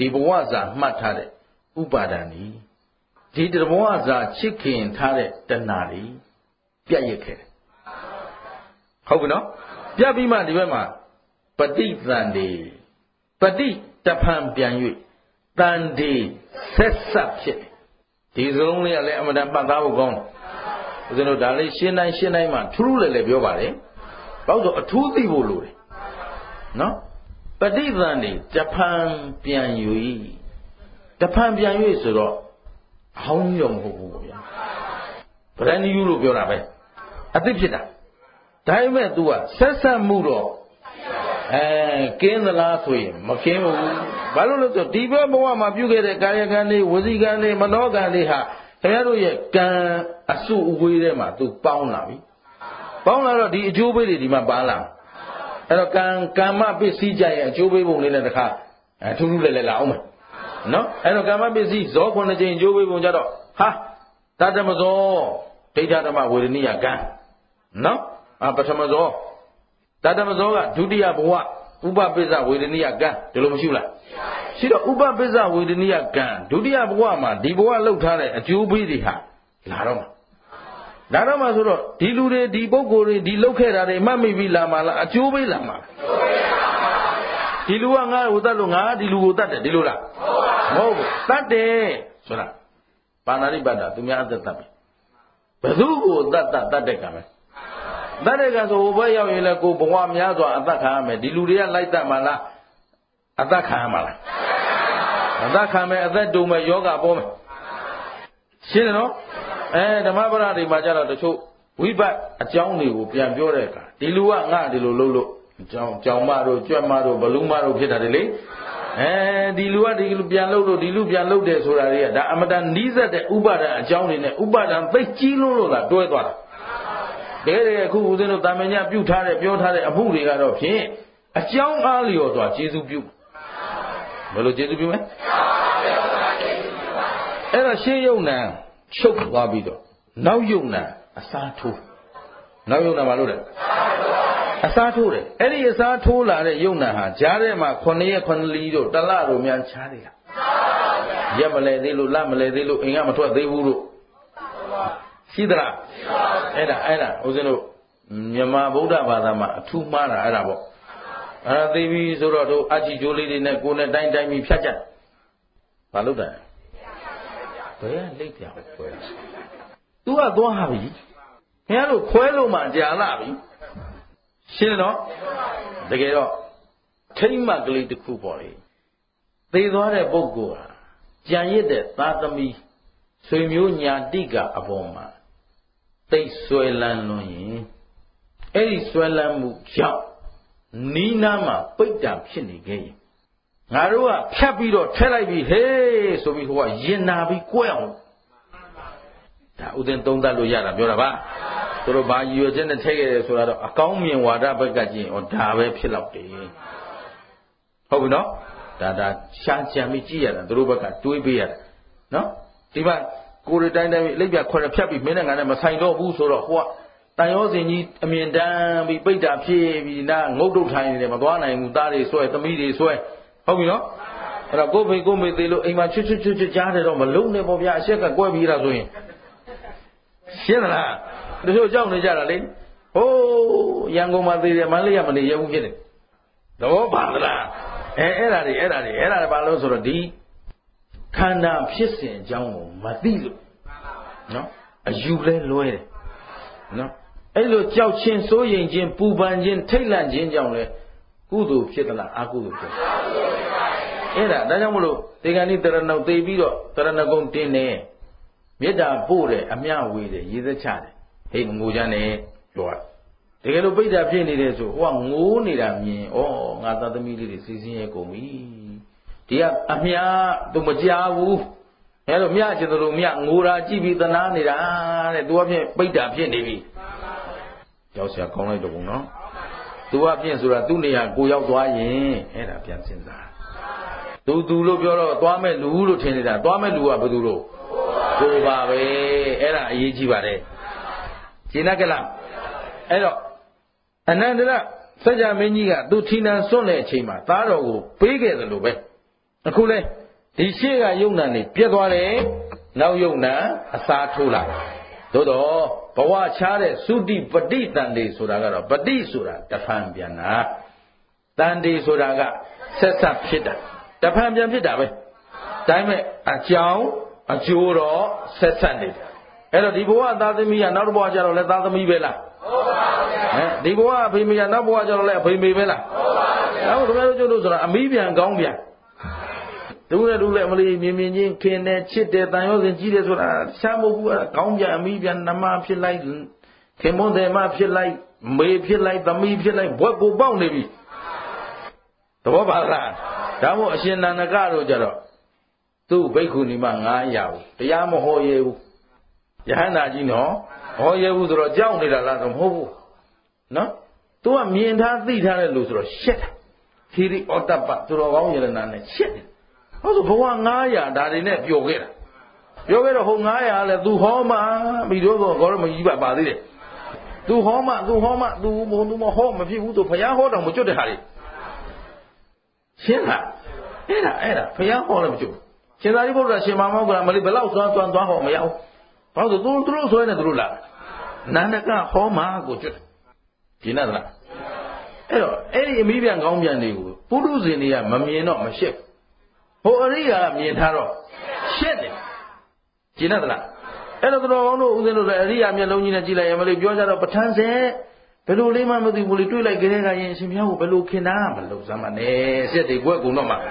ဒီဘဝဇာမှတ်ထားတဲ့ဥပါဒဏ်ဤဒီတဘဝဇာချစ်ခင်ထားတဲ့တဏှာတွေပြတ်ရခဲ့တယ်ဟုတ်ပြီနော်ပြတ်ပြီးမှဒီဘက်မှာပฏิသန္တိပฏิတဖန်ပြန်၍တန်ဒီဆက်ဆက်ဖြစ်ဒီစလုံးလေးကလည်းအမှန်တန်ပတ်သားဖို့ကောင်းတယ်ဦးဇင်းတို့ဒါလေးရှင်းတိုင်းရှင်းတိုင်းမှာထူးထူးလည်းလည်းပြောပါတယ်ဘာလို့ဆိုအထူးသိဖို့လိုတယ်နော်ပฏิသန္တိတဖန်ပြန်၍တဖန်ပြန်၍ဆိုတော့အဟောင်းကြီးတော့မဟုတ်ဘူးဗျာဗရဏီယူလို့ပြောတာပဲအသစ်ဖြစ်တာဒါပေမဲ့ तू ကဆက်ဆက်မှုတော့အဲကင်းသလားဆိုရင်မကင်းဘူးဘာလို့လဲဆိုဒီဘဘဝမှာပြုခဲ့တဲ့ကာယကံတွေဝစီကံတွေမနောကံတွေဟာခင်ဗျားတို့ရဲ့ကံအစုအဝေးထဲမှာ तू ပေါင်းလာပြီပေါင်းလာတော့ဒီအကျိုးပေးတွေဒီမှာပါလာအဲ့တော့ကံကမ္မပစ္စည်းကြရဲ့အကျိုးပေးပုံလေးနဲ့တခါအထူးထူးလည်းလည်းလာအောင်မယ်နော်အဲ့တော့ကမ္မပစ္စည်းဇောခုနှစ်ကြိမ်အကျိုးပေးပုံကြတော့ဟာတတ္တမဇောဒိဋ္ဌဓမ္မဝေဒနိယကံနော်အပထမဇောတတ္တမဇောကဒုတိယဘဝဥပပိစ္ဆဝေဒနိယကံဒီလိုမရှိဘူးလားရှိတော့ဥပပိစ္ဆဝေဒနိယကံဒုတိယဘဝမှာဒီဘဝလှုပ်ထားတဲ့အကျိုးပေးတွေဟာလာတော့မှာလာတော့မှာဆိုတော့ဒီလူတွေဒီပုဂ္ဂိုလ်တွေဒီလှုပ်ခဲ့တာတွေမှတ်မိပြီးလာမှာလားအကျိုးပေးလာမှာဒီလူကငါ့ကိုတတ်လို့ငါဒီလူကိုတတ်တယ်ဒီလိုလားမဟုတ်ဘူးတတ်တယ်ဆိုတာပါဏာတိပတ္တသူများအသက်တတ်ပြီဘယ်သူကိုတတ်တတ်တတ်တဲ့ကံပဲတတ်တဲ့ကံဆိုဘဝရောက်ရင်လည်းကိုဘဝများစွာအသက်ခံရမယ်ဒီလူတွေကလိုက်တတ်မှာလားအသက်ခံရမှာလားအသက်ခံမယ်အသက်တုံမယ်ယောဂပေါ်မယ်ရှင်းတယ်နော်အဲဓမ္မပဒတွေမှာကြတော့တချို့ဝိပတ်အကြောင်းတွေကိုပြန်ပြောတဲ့အခါဒီလူကငါဒီလိုလုပ်လို့ကြောင်ကြောင်မတို့ကြွက်မတို့ဘလူးမတို့ဖြစ်တာလေအဲဒီလူကဒီလူပြန်လုပ်လို့ဒီလူပြန်လုပ်တယ်ဆိုတာတွေကဒါအမတန်နီးစပ်တဲ့ဥပါဒံအကြောင်းတွေနဲ့ဥပါဒံသိကြီးလို့လို့လားတွဲသွားတာတကယ်တည်းအခုဦးဇင်းတို့တာမညပြုထားတဲ့ပြောထားတဲ့အမှုတွေကတော့ဖြင့်အကြောင်းအားလျော်စွာကျေစုပြုဘယ်လိုကျေစုပြုမလဲအဲ့ဒါရှင်းယုံနံချုပ်သွားပြီးတော့နောက်ယုံနံအစားထိုးနောက်ယုံနံမလို့တယ်အစားထိုးတယ်အဲ့ဒီအစားထိုးလာတဲ့ယုံနံဟာကြားထဲမှာခုနှစ်ရက်ခုနှစ်လီတို့တလတို့များချားတယ်လားရက်မလဲသေးလို့လမလဲသေးလို့အိမ်ကမထွက်သေးဘူးလို့ရှိသလားအဲ့ဒါအဲ့ဒါဦးဇင်းတို့မြန်မာဗုဒ္ဓဘာသာမှာအထူးမှားတာအဲ့ဒါပေါ့အဲ့ဒါသိပြီဆိုတော့တို့အချီကျိုးလေးတွေနဲ့ကိုယ်နဲ့တိုင်းတိုင်းပြီးဖြတ်ကြဘာလို့တာဘယ်ကလိတ်ပြောင်ခွဲတာ तू ကသွားဟာပြီခင်ဗျားတို့ခွဲလို့မှကြာလာပြီရှင်းတော့တကယ်တော့ထိမ့်မှတ်ကလေးတစ်ခုပေါ့လေသေသွားတဲ့ပုဂ္ဂိုလ်ဟာကြံရစ်တဲ့သာသမီဆွေမျိုးညာတိကအပေါ်မှာသိဆွဲလန်းလွန်ရင်အဲ့ဒီဆွဲလန်းမှုကြောင့်နီးနားမှာပိတ်တာဖြစ်နေခဲ့ရင်ငါတို့ကဖြတ်ပြီးတော့ထည့်လိုက်ပြီးဟေးဆိုပြီးဟိုကရင်နာပြီးကွဲအောင်ဒါဥဒင်သုံးသပ်လို့ရတာပြောတာပါသူတို့ဘာရည်ရွယ်ချက်နဲ့ထည့်ခဲ့တယ်ဆိုတာတော့အကောင်းမြင်ဝါဒဘက်ကကြည့်ရင်ဒါပဲဖြစ်တော့တယ်ဟုတ်ပြီနော်ဒါဒါရှားကြံပြီးကြည့်ရတာသူတို့ဘက်ကတွေးပေးရတာနော်ဒီမှာကိုယ်တိုင်းတိုင်းလိပ်ပြခွဲဖြတ်ပြီးမင်းနဲ့ငါနဲ့မဆိုင်တော့ဘူးဆိုတော့ဟိုကတန်ရောစင်ကြီးအမြင်တန်းပြီးပိတ်တာဖြစ်ပြီးနာငုတ်တုတ်ထိုင်နေတယ်မသွားနိုင်ဘူးသားတွေဆွဲသမီးတွေဆွဲဟုတ်ပြီနော်အဲ့တော့ကိုယ်ဖေကိုမေသေးလို့အိမ်မှာချွတ်ချွတ်ချွတ်ချွတ်ကြားတယ်တော့မလုံးနဲ့ပေါ့ဗျာအချက်ကကွဲပြီးတာဆိုရင်ရှင်းလားတချို့ကြောက်နေကြတာလေဟိုးရန်ကုန်မှာသေးတယ်မန္တလေးကမနေရဘူးဖြစ်တယ်တော့ပါလားအဲအဲ့ဒါတွေအဲ့ဒါတွေအဲ့ဒါတွေဘာလို့ဆိုတော့ဒီခန္ဓာဖြစ်စဉ်အကြောင်းကိုမသိလို့နော်အယူလဲလွဲတယ်နော်အဲ့လိုကြောက်ချင်းစိုးရိမ်ခြင်းပူပန်ခြင်းထိတ်လန့်ခြင်းကြောင့်လဲကုသိုလ်ဖြစ်သလားအကုသိုလ်ဖြစ်အဲ့ဒါဒါကြောင့်မလို့ဒေဂဏိတရဏုတ်သိပြီးတော့တရဏဂုံတင်တယ်မေတ္တာပို့တယ်အမျှဝေတယ်ရေသက်ချတယ်ဟေးငိုကြနဲ့ပြောတာတကယ်လို့ပိဋကဖြစ်နေတယ်ဆိုဟိုကငိုးနေတာမြင်ဩငါသားသမီးလေးတွေစီစဉ်ရဲကုန်ပြီဒီကအမျှသူမကြောက်ဘူးအဲလိုမျှချင်တယ်လို့မျှငိုတာကြည့်ပြီးသနာနေတာတဲ့သူကဖြင့်ပိဋကဖြစ်နေပြီကြောက်စရာကောင်းလိုက်တော့ဘုံနော်သူကဖြင့်ဆိုတာသူ့နေရာကိုရောက်သွားရင်အဲ့ဒါပြန်စဉ်းစားသူသူလို့ပြောတော့သွားမဲ့လူလို့ထင်နေတာသွားမဲ့လူကဘယ်သူလို့ကိုပါပဲအဲ့ဒါအရေးကြီးပါတယ်ရှင်းကလားအဲ့တော့အနန္တရစัจ जा မင်းကြီးကသူထီနန်စွန့်တဲ့အချိန်မှာသားတော်ကိုပေးခဲ့တယ်လို့ပဲအခုလဲဒီရှေ့ကယုံနာနေပြတ်သွားတယ်နောက်ယုံနာအစားထိုးလာသို့တော့ဘဝချားတဲ့သုတိပฏิတန်တေဆိုတာကတော့ပฏิဆိုတာတဖန်ပြန်တာတန်တေဆိုတာကဆက်ဆက်ဖြစ်တာတဖန်ပြန်ဖြစ်တာပဲဒါပေမဲ့အကြောင်းအကျိုးတော့ဆက်ဆက်နေတယ်အဲ့တော့ဒီဘဝသားသမီးကနောက်တစ်ဘဝကျတော့လည်းသားသမီးပဲလားဟုတ်ပါဗျာဟမ်ဒီဘဝအဖေမေကနောက်ဘဝကျတော့လည်းအဖေမေပဲလားဟုတ်ပါဗျာနောက်ခင်ဗျားတို့ကျတို့ဆိုတာအမိပြန်ကောင်းပြန်တူနဲ့တူလည်းမလေးမြင်မြင်ချင်းခင်တယ်ချစ်တယ်တန်ရောစင်ကြီးတယ်ဆိုတာရှားမဟုတ်ဘူးကောင်းပြန်အမိပြန်နှမဖြစ်လိုက်ခင်မွန်းတယ်မဖြစ်လိုက်မေဖြစ်လိုက်သမီးဖြစ်လိုက်ဘွက်ကိုပေါက်နေပြီသဘောပါလားဒါမို့အရှင်နန္ဒကတို့ကြတော့သူ့ဘိက္ခုနီမငါးရာဘူးတရားမဟောရဲဘူးယဟန္တာကြီးနော်ဟောရဲဘူးဆိုတော့ကြောက်နေတာလားတော့မဟုတ်ဘူးနော်သူကမြင်ထားသိထားတဲ့လူဆိုတော့ရှက်တာခီရိဩတ္တပသူတော်ကောင်းယရဏနဲ့ရှက်တယ်ဟုတ်ဆိုဘဝငါးရာဒါတွေနဲ့ပျော်ခဲ့တာပျော်ခဲ့တော့ဟိုငါးရာလဲသူဟောမှမိတို့ကောကောရမကြီးပါပါသေးတယ်သူဟောမှသူဟောမှသူဘုံသူမဟောမဖြစ်ဘူးသူဘုရားဟောတော့မကျွတ်တဲ့ဟာတွေရှင်းလားအဲ့ဒါအဲ့ဒါဘုရားဟောလည်းမကျွတ်ရှင်သာရိပုတ္တရာရှင်မမောကမလေးဘယ်လောက်သွားသွားသွားဟောမရဘူးဘာလို့သူသူတို့ဆိုရင်သူတို့လာနန္ဒကဟောမှကိုကျွတ်ရှင်းလားအဲ့တော့အဲ့ဒီအမိပြန်ကောင်းပြန်တွေကိုပုရုဇဉ်တွေကမမြင်တော့မရှက်ဟိုအရိယာမြင်ထားတော့ရှက်တယ်ရှင်းလားအဲ့တော့တော်ကောင်းတို့ဦးဇင်းတို့လည်းအရိယာမျက်လုံးကြီးနဲ့ကြည့်လိုက်ရင်မလို့ပြောကြတော့ပဋ္ဌာန်းစေဘယ်လိုလေးမှမသိဘူးလေတွေးလိုက်ကြတဲ့ကရင်အရှင်ဘုရားကိုဘယ်လိုခင်တာမလို့စမ်းမနဲ့စက်တွေကွက်ကုန်တော့မှ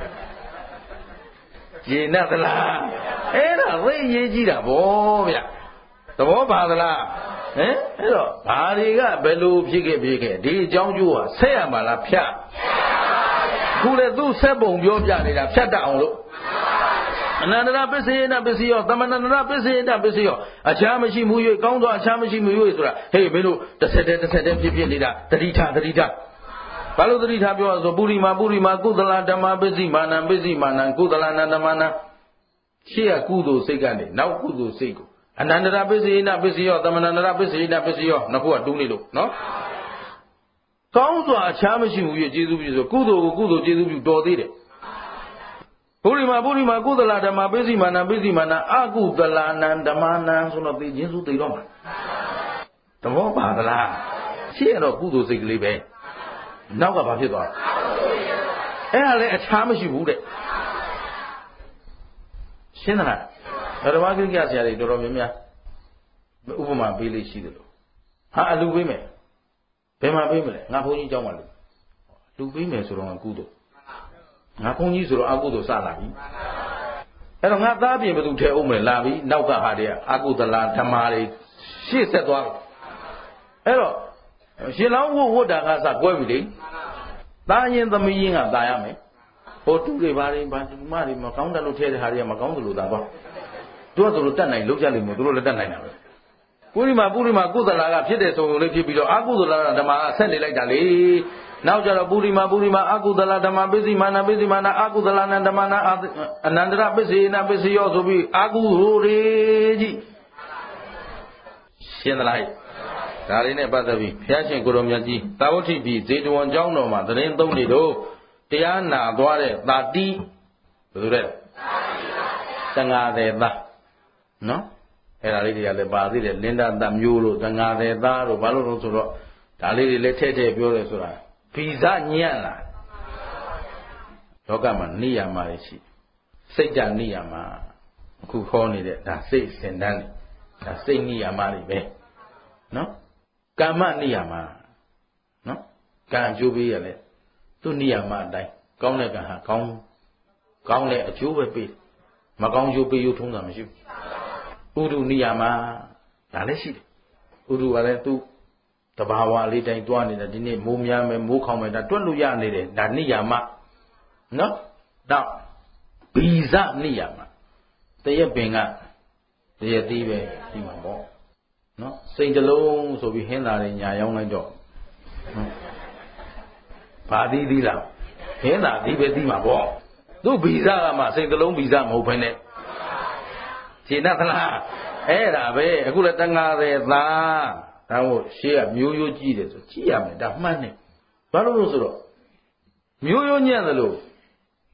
ရှင်းသလားအဲ့ဒါသိရေးကြည့်တာဗောဗျသဘောပါသလားဟင်အဲ့တော့ဘာတွေကဘယ်လိုဖြစ်ခဲ့ဖြစ်ခဲ့ဒီအကြောင်းကျိုးဟာဆက်ရမှာလားဖြတ်ခုလေသူ့ဆက်ပုံပြောပြနေတာဖြတ်တတ်အောင်လို့အနန္တရပစ္စယေနပစ္စယောသမဏန္တရပစ္စယေနပစ္စယောအခြားမရှိမှု၍ကောင်းသောအခြားမရှိမှု၍ဆိုတာဟေးမင်းတို့တစ်ဆက်တည်းတစ်ဆက်တည်းဖြစ်ဖြစ်နေတာတတိထတတိထဘာလို့တတိထပြောရဆိုပုရိမာပုရိမာကုသလဓမ္မပစ္စည်းမာနံပစ္စည်းမာနံကုသလနာဓမ္မနာရှေ့ကကုသိုလ်စိတ်ကနေနောက်ကုသိုလ်စိတ်ကိုအနန္တရပစ္စယေနပစ္စယောသမဏန္တရပစ္စယေနပစ္စယောနှစ်ခုကတူးနေလို့နော်ကောင်းစွာအခြားမရှိဘူး၍ကျေးဇူးပြုဆိုကုသိုလ်ကိုကုသိုလ်ကျေးဇူးပြုတော်သေးတယ်ပုရိမာပုရိမာကုသလဓမ္မပစ္စည်းမာနံပစ္စည်းမာနံအကုသလနံဓမ္မနံဆိုတော့သိခြင်းစုသိတော့မှာသဘောပါသလားရှင်းတော့ကုသိုလ်စိတ်ကလေးပဲနောက်ကဘာဖြစ်သွားအဲ့ဒါလည်းအခြားမရှိဘူးတဲ့ရှင်းသလားဓမ္မကိရိယာဆရာတွေတော်တော်များများဥပမာပေးလေးရှိတယ်လို့ဟာအလူပေးမယ်ဘယ်မှာပေးမလဲငါဘုန်းကြီးเจ้าမှာလို့လူပေးမယ်ဆိုတော့ကုသိုလ်ငါဘုန်းကြီးဆိုတော့အကုသိုလ်စလာပြီအဲ့တော့ငါသားပြင်ဘယ်သူထဲအောင်မလဲလာပြီနောက်ကဟာတွေအကုသလဓမ္မတွေရှေ့ဆက်သွားအဲ့တော့ရှင်လောင်းဝဝတ်တာကစကွဲပြီလေသားရင်သမီးရင်ကตายရမယ်ဟိုတူတွေဘာတွေဘာဒီမတွေမကောင်းတယ်လို့ထဲတဲ့ဟာတွေကမကောင်းတယ်လို့သာသွားသူကသူတို့တတ်နိုင်လောက်ကြလိမ့်မယ်သူတို့လည်းတတ်နိုင်တာပဲပုရိမာပုရိမာကုသလာကဖြစ်တဲ့ဆိုုံလေးဖြစ်ပြီးတော့အကုသလာဓမ္မကဆက်နေလိုက်တာလေနောက်ကြတော့ပုရိမာပုရိမာအကုသလဓမ္မပစ္စည်းမာနပစ္စည်းမာနအကုသလနဓမ္မနာအနန္တရပစ္စယေနပစ္စယောဆိုပြီးအကုသိုလ်တွေကြီးရှင်းသလားဒါလေးနဲ့ပတ်သက်ပြီးဘုရားရှင်ကိုရောမြတ်ကြီးသာဝတိပြည်ဇေတဝန်ကျောင်းတော်မှာသတင်းသုံးနေတော့တရားနာသွားတဲ့တာတိဘယ်လိုလဲတန်ဃာတဲ့သားနော်အဲ့ဒါလေးတွေကလည်းပါသေးတယ်လင်္ဒတမျိုးလို့တန်ဃာတဲ့သားတို့ဘာလို့လဲဆိုတော့ဒါလေးတွေလည်းထဲ့ထဲ့ပြောတယ်ဆိုတာဗီဇညံ့လာလောကမှာနိယာမတွေရှိစိတ်ဓာတ်နိယာမအခုခေါ်နေတဲ့ဒါစိတ်စင်တန်းတွေဒါစိတ်နိယာမတွေပဲနော်ကာမနိယာမနော်ကံအကျိုးပေးရလဲသူ့နိယာမအတိုင်းကောင်းတဲ့ကံဟာကောင်းကောင်းတဲ့အကျိုးပဲပေးမကောင်းကျိုးပေးရုံထုံးတာမရှိဘူးဥဒုနိယာမဒါလည်းရှိတယ်ဥဒုကလည်းသူ့တဘာဝလေးတိုင်းတွားနေတာဒီနေ့မိုးများမယ်မိုးခေါင်မယ်ဒါတွက်လို့ရနေတယ်ဒါနိယာမနော်တော့ဘီဇနိယာမတရက်ပင်ကတရက်သီးပဲဒီမှာပေါ့နော်စိတ်တလုံးဆိုပြီးဟင်းသားတွေညာရောက်လိုက်တော့ဘာသီးသီးလားဟင်းသားသီးပဲသီးမှာပေါ့သူ့ဘီဇကမှစိတ်တလုံးဘီဇမဟုတ်ဘဲနဲ့ရှင်းသလားအဲ့ဒါပဲအခုလည်းတန်ဃာတဲ့သားဒါမို့ရှေ့ကမျိုးရိုးကြည့်တယ်ဆိုကြည့်ရမယ်ဒါမှန်တယ်ဘာလို့လို့ဆိုတော့မျိုးရိုးညံ့တယ်လို့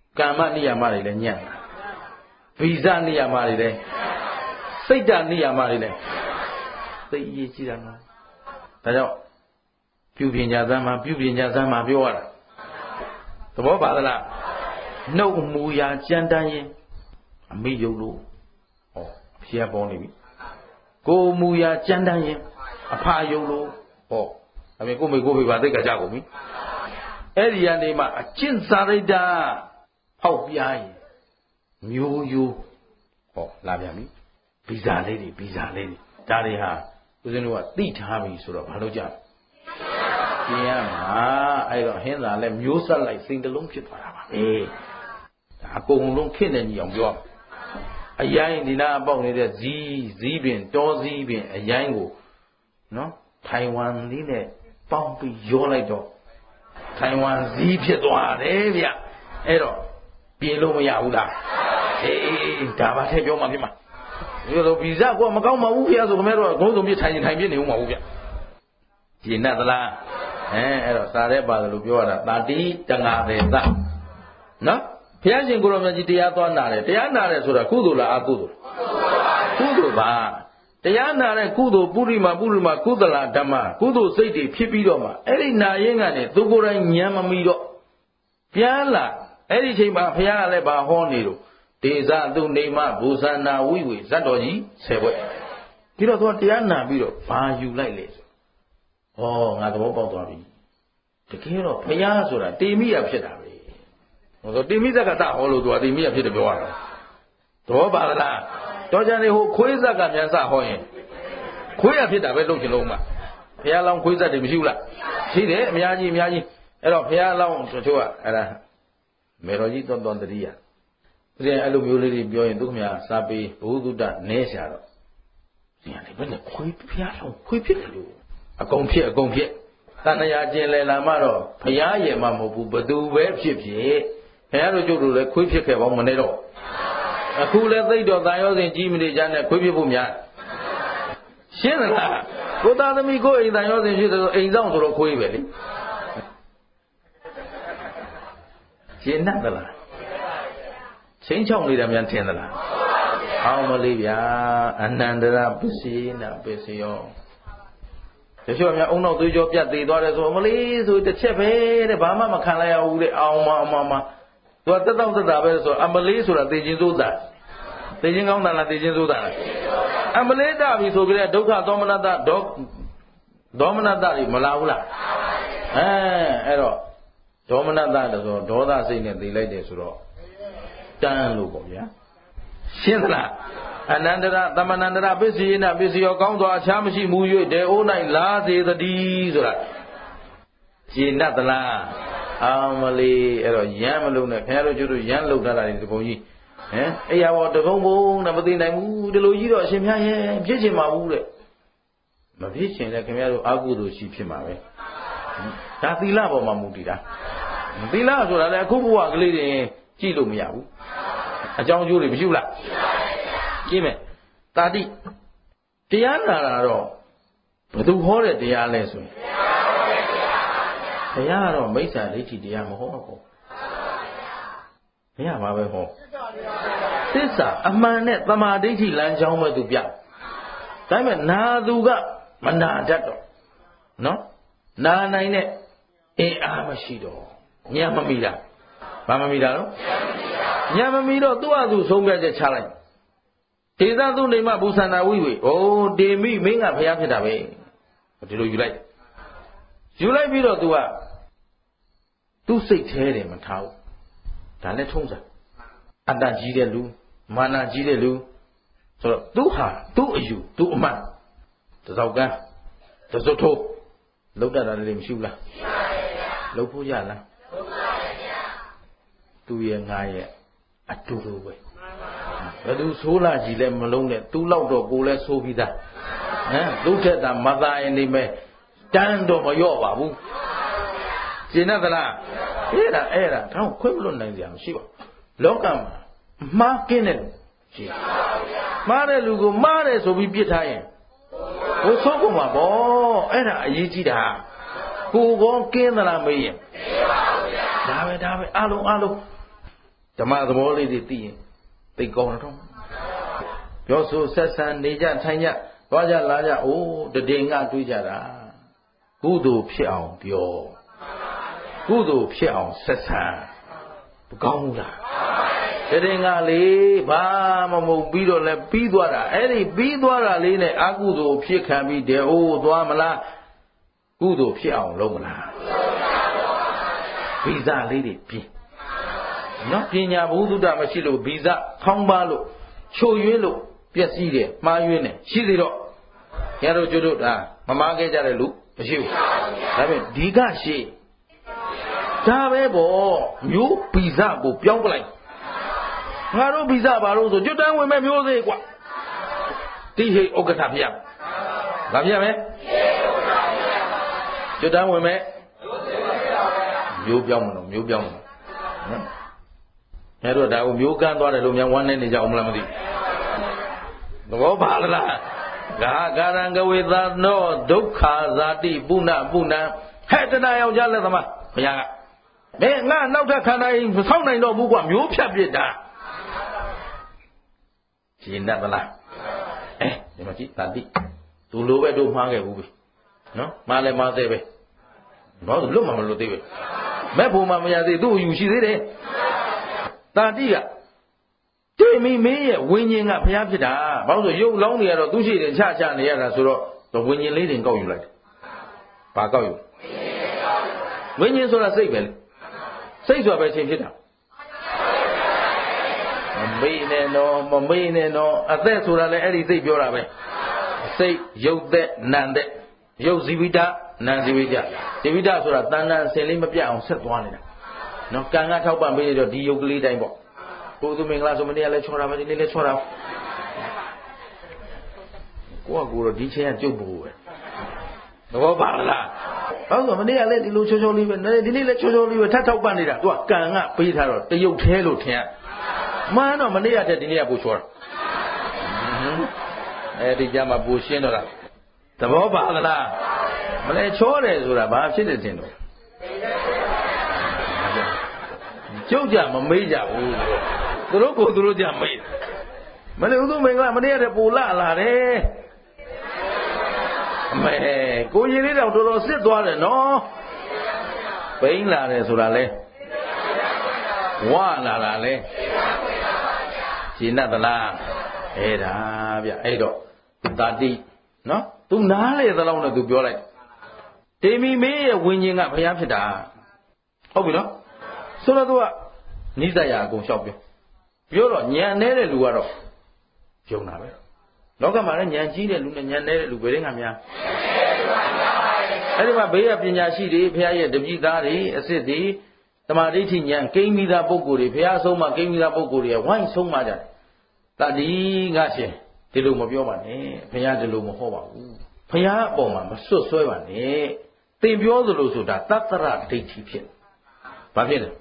ကာမနိယာမတွေလည်းညံ့ဗီဇနိယာမတွေလည်းစိတ်ဓာတ်နိယာမတွေလည်းသိအရေးကြီးတာနော်ဒါကြောင့်ပြုပြင်ကြသမ်းမှာပြုပြင်ကြသမ်းမှာပြောရတာသဘောပါသလားနှုတ်မူရာကြမ်းတမ်းရင်အမိယုတ်လို့ဟောအဖြေပေါ်နေပြီကိုမူရာကြမ်းတမ်းရင်အဖယုတ်လို့ဟောအမေကိုမေကိုဖေပါသိက္ခာကြကုန်ပြီအဲ့ဒီကနေမှအကျင့်စာရိတ္တဖောက်ပြားရင်မျိုးရိုးဟောလာပြန်ပြီဗီဇာလေးတွေဗီဇာလေးတွေဒါတွေဟာဦးဇင်းတို့ကသိထားပြီဆိုတော့ဘာလို့ကြပြင်ရမှာအဲ့တော့ဟင်းသာလဲမျိုးဆက်လိုက်စိတ်တလုံးဖြစ်သွားတာပါပဲဒါအကုန်လုံးခင့်နေညီအောင်ပြောအရင်ဒီနာပေါက်နေတဲ့ဇီးဇီးပင်တောဇီးပင်အရင်ကိုနော်ထိုင်ဝမ်လေးနဲ့ပေါင်းပြီးရောလိုက်တော့ထိုင်ဝမ်ဇီးဖြစ်သွားတယ်ဗျအဲ့တော့ပြေလို့မရဘူးလားအေးဒါပါထဲပြောမှဖြစ်မှာဒီလိုဗီဇကမကောင်းပါဘူးဗျာဆိုခင်ဗျားတို့ကငုံစုံပြထိုင်ရင်ထိုင်ပြနေဦးမှာဘူးဗျရှင်းသလားအဲအဲ့တော့စာရဲပါတယ်လို့ပြောရတာတာတိတငါတယ်သနော်ဘုရားရှင်ကိုရောမြတ်ကြီးတရားသွားနာတယ်တရားနာတယ်ဆိုတာကုသိုလ်လားအကုသိုလ်ကုသိုလ်ပါတရားနာတဲ့ကုသိုလ်ပုရိမာပုရိမာကုသလဓမ္မကုသိုလ်စိတ်တွေဖြစ်ပြီးတော့မှအဲ့ဒီနာရင်ကနေသူကိုယ်တိုင်ဉာဏ်မမီတော့ပြန်လာအဲ့ဒီချိန်မှာဘုရားကလည်းဗာဟောနေလို့ဒေဇသူနေမဘူဇနာဝိဝေဇတ်တော်ကြီးဆယ်ဘွဲ့ဒီတော့သူကတရားနာပြီးတော့ဘာယူလိုက်လဲဆိုဩငါသဘောပေါက်သွားပြီတကယ်တော့ဘုရားဆိုတာတေမိယဖြစ်တာပဲဟိုဆိုတေမိဇက်ကတဟောလို့သူကတေမိယဖြစ်တယ်ပြောရတာသဘောပါလားတော်ကြနေဟိုခွေးဇက်ကမြန်စဟောရင်ခွေးရဖြစ်တာပဲလုပ်ချင်လို့မှဘုရားလောင်းခွေးဇက်တွေမရှိဘူးလားရှိတယ်အများကြီးအများကြီးအဲ့တော့ဘုရားလောင်းတချို့ကအဲ့ဒါမေတော်ကြီးတွန်းတွန်းတတိယဦးဇင်းအဲ့လိုမျိုးလေးတွေပြောရင်သူခင်ဗျာစာပေဘုဟုတ္တနဲရှာတော့ဒီကနေဘယ်နဲ့ခွေးဘုရားလောင်းခွေးဖြစ်တယ်လို့အကုန်ဖြစ်အကုန်ဖြစ်တဏှာကျင်လည်လာမှတော့ဘုရားရဲ့မှမဟုတ်ဘူးဘသူပဲဖြစ်ဖြစ်ဘုရားတို့ကျုပ်တို့လည်းခွေးဖြစ်ခဲ့ပါမနေတော့အခုလည်းသိတော့တာရောစဉ်ကြီးမနေကြနဲ့ခွေးဖြစ်ဖို့များရှင်းလားကိုသားသမီးကိုအိမ်တန်ရောစဉ်ဖြစ်တယ်ဆိုအိမ်ဆောင်ဆိုတော့ခွေးပဲလေရှင်းတ်သလားချင်းချောင်းနေတာများထင်သလားအောင်မလေးဗျာအနန္တရပစ္စေနာပစ္စယောတချို့များအုံနောက်သွေးကြောပြတ်သေးသွားတယ်ဆိုမလေးဆိုတစ်ချက်ပဲတဲ့ဘာမှမခံလိုက်ရဘူးတဲ့အောင်မအောင်မသူကတက်တော့တက်တာပဲဆိုအမလေးဆိုတာသေခြင်းစိုးတာသေခြင်းကောင်းတာလားသေခြင်းစိုးတာလားအမလေးတာပြီဆိုကြတဲ့ဒုက္ခသောမနတဒေါဒေါမနတတွေမလာဘူးလားအဲအဲ့တော့ဒေါမနတဆိုတော့ဒေါသစိတ်နဲ့သိလိုက်တယ်ဆိုတော့တန်းလို့ပေါ့ဗျာရှင်းသလားအနန္တရသမဏန္တရပစ္စယေနပစ္စယောကောင်းသောအခြားမရှိမူ၍တေအိုး၌လာစေတည်းဆိုတာရှင်းတတ်သလားအောင်မလေးအဲ့တော့ရမ်းမလုံးနဲ့ခင်ဗျားတို့ကျတို့ရမ်းလုံထားတာဒီပုံကြီးဟမ်အေးရဘောတကုံဘုံနဲ့မသိနိုင်ဘူးဒီလိုကြီးတော့အရှင်မြတ်ရဲ့ဖြစ်ချင်ပါဘူးတဲ့မဖြစ်ချင်လည်းခင်ဗျားတို့အာဟုသူရှိဖြစ်မှာပဲဒါသီလပေါ်မှာမူတည်တာသီလဆိုတာလည်းအခုဘဝကလေးတွေကြည့်လို့မရဘူးအကြောင်းကျိုးတွေမရှိဘူးလားကြည့်မယ်တာတိတရားနာတာတော့ဘယ်သူဟောတဲ့တရားလဲဆိုရင်ဘုရားကတော့မိစ္ဆာဒိဋ္ဌိတရားမဟောဘူးဘုရားဘာပဲဟောသစ္စာအမှန်နဲ့သမာဓိဋ္ဌိလမ်းကြောင်းပဲသူပြဒါပေမဲ့နာသူကမနာတတ်တော့နော်နာနိုင်တဲ့အင်အားမရှိတော့ညံမမီတာဘာမမီတာတော့ညံမမီတော့သူ့အသူဆုံးဖြတ်ချက်ချလိုက်ဒေသသူနေမဘူဆန္ဒဝိဝေဩဒေမိမင်းကဘုရားဖြစ်တာပဲဒီလိုယူလိုက်ယူလိုက်ပြီးတော့ तू ကသူ့စိတ်แท้တယ်မထားဘူးဒါလည်းထုံးစံအတ္တကြီးတဲ့လူမာနကြီးတဲ့လူဆိုတော့သူဟာသူ့အယူသူ့အမှန်တစောက်ကန်းတစွတ်ထိုးလောက်တတ်တာလည်းမရှိဘူးလားရှိပါရဲ့ဗျာလောက်ဖို့ရလားလောက်ပါရဲ့ဗျာသူရဲ့ငါရဲ့အတူတူပဲဘယ်သူဆိုးလာကြည့်လဲမလုံးနဲ့သူ့လောက်တော့ကိုယ်လဲဆိုးပြီးသားဟမ်သူ့ထက်တာမသာရင်နေမဲ့တန်းတော့မလျော့ပါဘူးရှင်းသလားအဲ့ဒါအဲ့ဒါတော့ခွင့်မလွတ်နိုင်ကြမရှိပါဘူးလောကမှာမှားကင်းတဲ့လူရှိပါဗျာမှားတဲ့လူကိုမှားတယ်ဆိုပြီးပြစ်ထားရင်ဘိုးဆိုးကုန်မှာပေါ့အဲ့ဒါအရေးကြီးတာကိုကောကင်းသလားမေးရင်သိပါဗျာဒါပဲဒါပဲအလုံးအလုံးဓမ္မသဘောလေးတွေသိရင်သိကောင်းတော့ပြောဆိုဆက်ဆံနေကြထိုင်ကြသွားကြလာကြအိုးတည်ငါတွေးကြတာကုသိုလ်ဖြစ်အောင်ပြောကုသိုလ်ဖြစ်အောင်ဆက်ဆံမကောင်းဘူးလားတည်ငါလေးဘာမမဟုတ်ပြီးတော့လဲပြီးသွားတာအဲ့ဒီပြီးသွားတာလေးနဲ့အကုသိုလ်ဖြစ်ခံပြီးတဲ့အိုးသွားမလားကုသိုလ်ဖြစ်အောင်လုပ်မလားဗီဇလေးတွေပြင်နော်ပညာဘုဒ္ဓမရှိလို့ဗီဇခေါင်းပါလို့ချိုရွေးလို့ပျက်စီးတယ်မှားယွင်းတယ်ရှိသေးတော့ရတို့ကျွတ်တို့ဒါမမားခဲ့ကြတဲ့လူမရှိဘူးဒါပေမဲ့ဒီကရှိဒါပဲပေါ့မျိုးဗီဇကိုပြောင်းပလိုက်ငါတို့ဗီဇဘာလို့ဆိုကျွတ်တန်းဝင်မဲ့မျိုးသေးกว่าတိဟိဥက္ကဋ္ဌဖျက်ဘာဖျက်မဲကျွတ်တန်းဝင်မဲ့မျိုးပြောင်းမလို့မျိုးပြောင်းမလို့နော်အဲ့တော့ဒါကိုမျိုးကန်းသွားတယ်လို့များဝမ်းနေနေကြအောင်မလားမသိသဘောပါလားဂါကာရံကဝေသနောဒုက္ခဇာတိပုဏ္ဏပုဏ္ဏဟဲ့တဏှာယောက်ျားလက်သမားဘုရားကမင်းငါနောက်ထပ်ခန္ဓာရင်မဆောက်နိုင်တော့ဘူးကွာမျိုးဖြတ်ပြစ်တာရှင်းတတ်သလားအဲဒီမှာကြည့်တာတိသူလိုပဲတို့မှားခဲ့ဘူးပဲနော်မှားလဲမှားသေးပဲတော့လွတ်မှမလွတ်သေးပဲမဲ့ဖို့မှမရသေးသူ့အယူရှိသေးတယ်တာတိကတိမိမင်းရဲ့ဝိညာဉ်ကဘုရားဖြစ်တာဘာလို့ဆိုရုပ်လောင်းတွေကတော့သူ့ရှိတယ်ချချနေရတာဆိုတော့ဝိညာဉ်လေးတွေကောက်ယူလိုက်တယ်ဘာကောက်ယူဝိညာဉ်ဆိုတာစိတ်ပဲလေစိတ်ဆိုတာပဲချင်းဖြစ်တာမမေ့နဲ့တော့မမေ့နဲ့တော့အသက်ဆိုတာလည်းအဲ့ဒီစိတ်ပြောတာပဲစိတ်ရုပ်သက်နာမ်သက်ရုပ်ဇီဝိတနာမ်ဇီဝိတဇီဝိတဆိုတာတဏ္ဍာဆင်လေးမပြတ်အောင်ဆက်သွားနေတာနော်ကံကထောက်ပံ့ပေးတော့ဒီယုတ်ကလေးတိုင်းပေါ့ကိုသူမင်္ဂလာဆိုမနေ့ကလည်းချောတာပဲဒီနေ့လည်းချောတာကိုကကိုတော့ဒီချိန်ကကြုတ်ဖို့ပဲသဘောပါလားဘာလို့မနေ့ကလည်းဒီလိုချောချောလေးပဲဒီနေ့လည်းချောချောလေးပဲထပ်ထောက်ပံ့နေတာသူကကံကပေးထားတော့တယုတ်သေးလို့ထင်ရမှန်တော့မနေ့ကတည်းကဒီနေ့ကပို့ချောတာအဲဒီကြမှာပို့ရှင်းတော့တာသဘောပါလားမလဲချောတယ်ဆိုတာဘာဖြစ်နေတင်တော့ကျုပ်ကြမမေးကြဘူးသူတို့ကိုသူတို့ကြမေးမလဲဥသူမင်္ဂလာမနေ့ကတည်းကပူလာလာတယ်အမေကိုရင်လေးတော့တော်တော်စစ်သွားတယ်နော်ဘိန်းလာတယ်ဆိုတာလဲဝလာလာလဲရှင်းတတ်သလားအဲ့ဒါဗျအဲ့တော့တာတိနော်သူနားလေသလောက်နဲ့သူပြောလိုက်တေမီမင်းရဲ့ဝိညာဉ်ကဘုရားဖြစ်တာဟုတ်ပြီနော်ဆိုတော့သူကနိစ္စရာအကုန်လျှောက်ပြောပြောတော့ဉာဏ်နဲ့တဲ့လူကတော့ယုံတာပဲလောကမှာလည်းဉာဏ်ကြီးတဲ့လူနဲ့ဉာဏ်နဲ့တဲ့လူဘယ်ရင်ကများအဲ့ဒီမှာဘေးကပညာရှိတွေဘုရားရဲ့တပည့်သားတွေအစ်စ်တွေတမာဒိဋ္ဌိဉာဏ်ကိန်းမိသားပုဂ္ဂိုလ်တွေဘုရားအဆုံးမကိန်းမိသားပုဂ္ဂိုလ်တွေဝိုင်းဆုံးမကြတယ်တတိငါရှင်ဒီလိုမပြောပါနဲ့ဘုရားဒီလိုမဟောပါဘူးဘုရားအပေါ်မှာမစွတ်စွဲပါနဲ့သင်ပြောသလိုဆိုတာတတ္တရဒိဋ္ဌိဖြစ်ဘာဖြစ်လဲ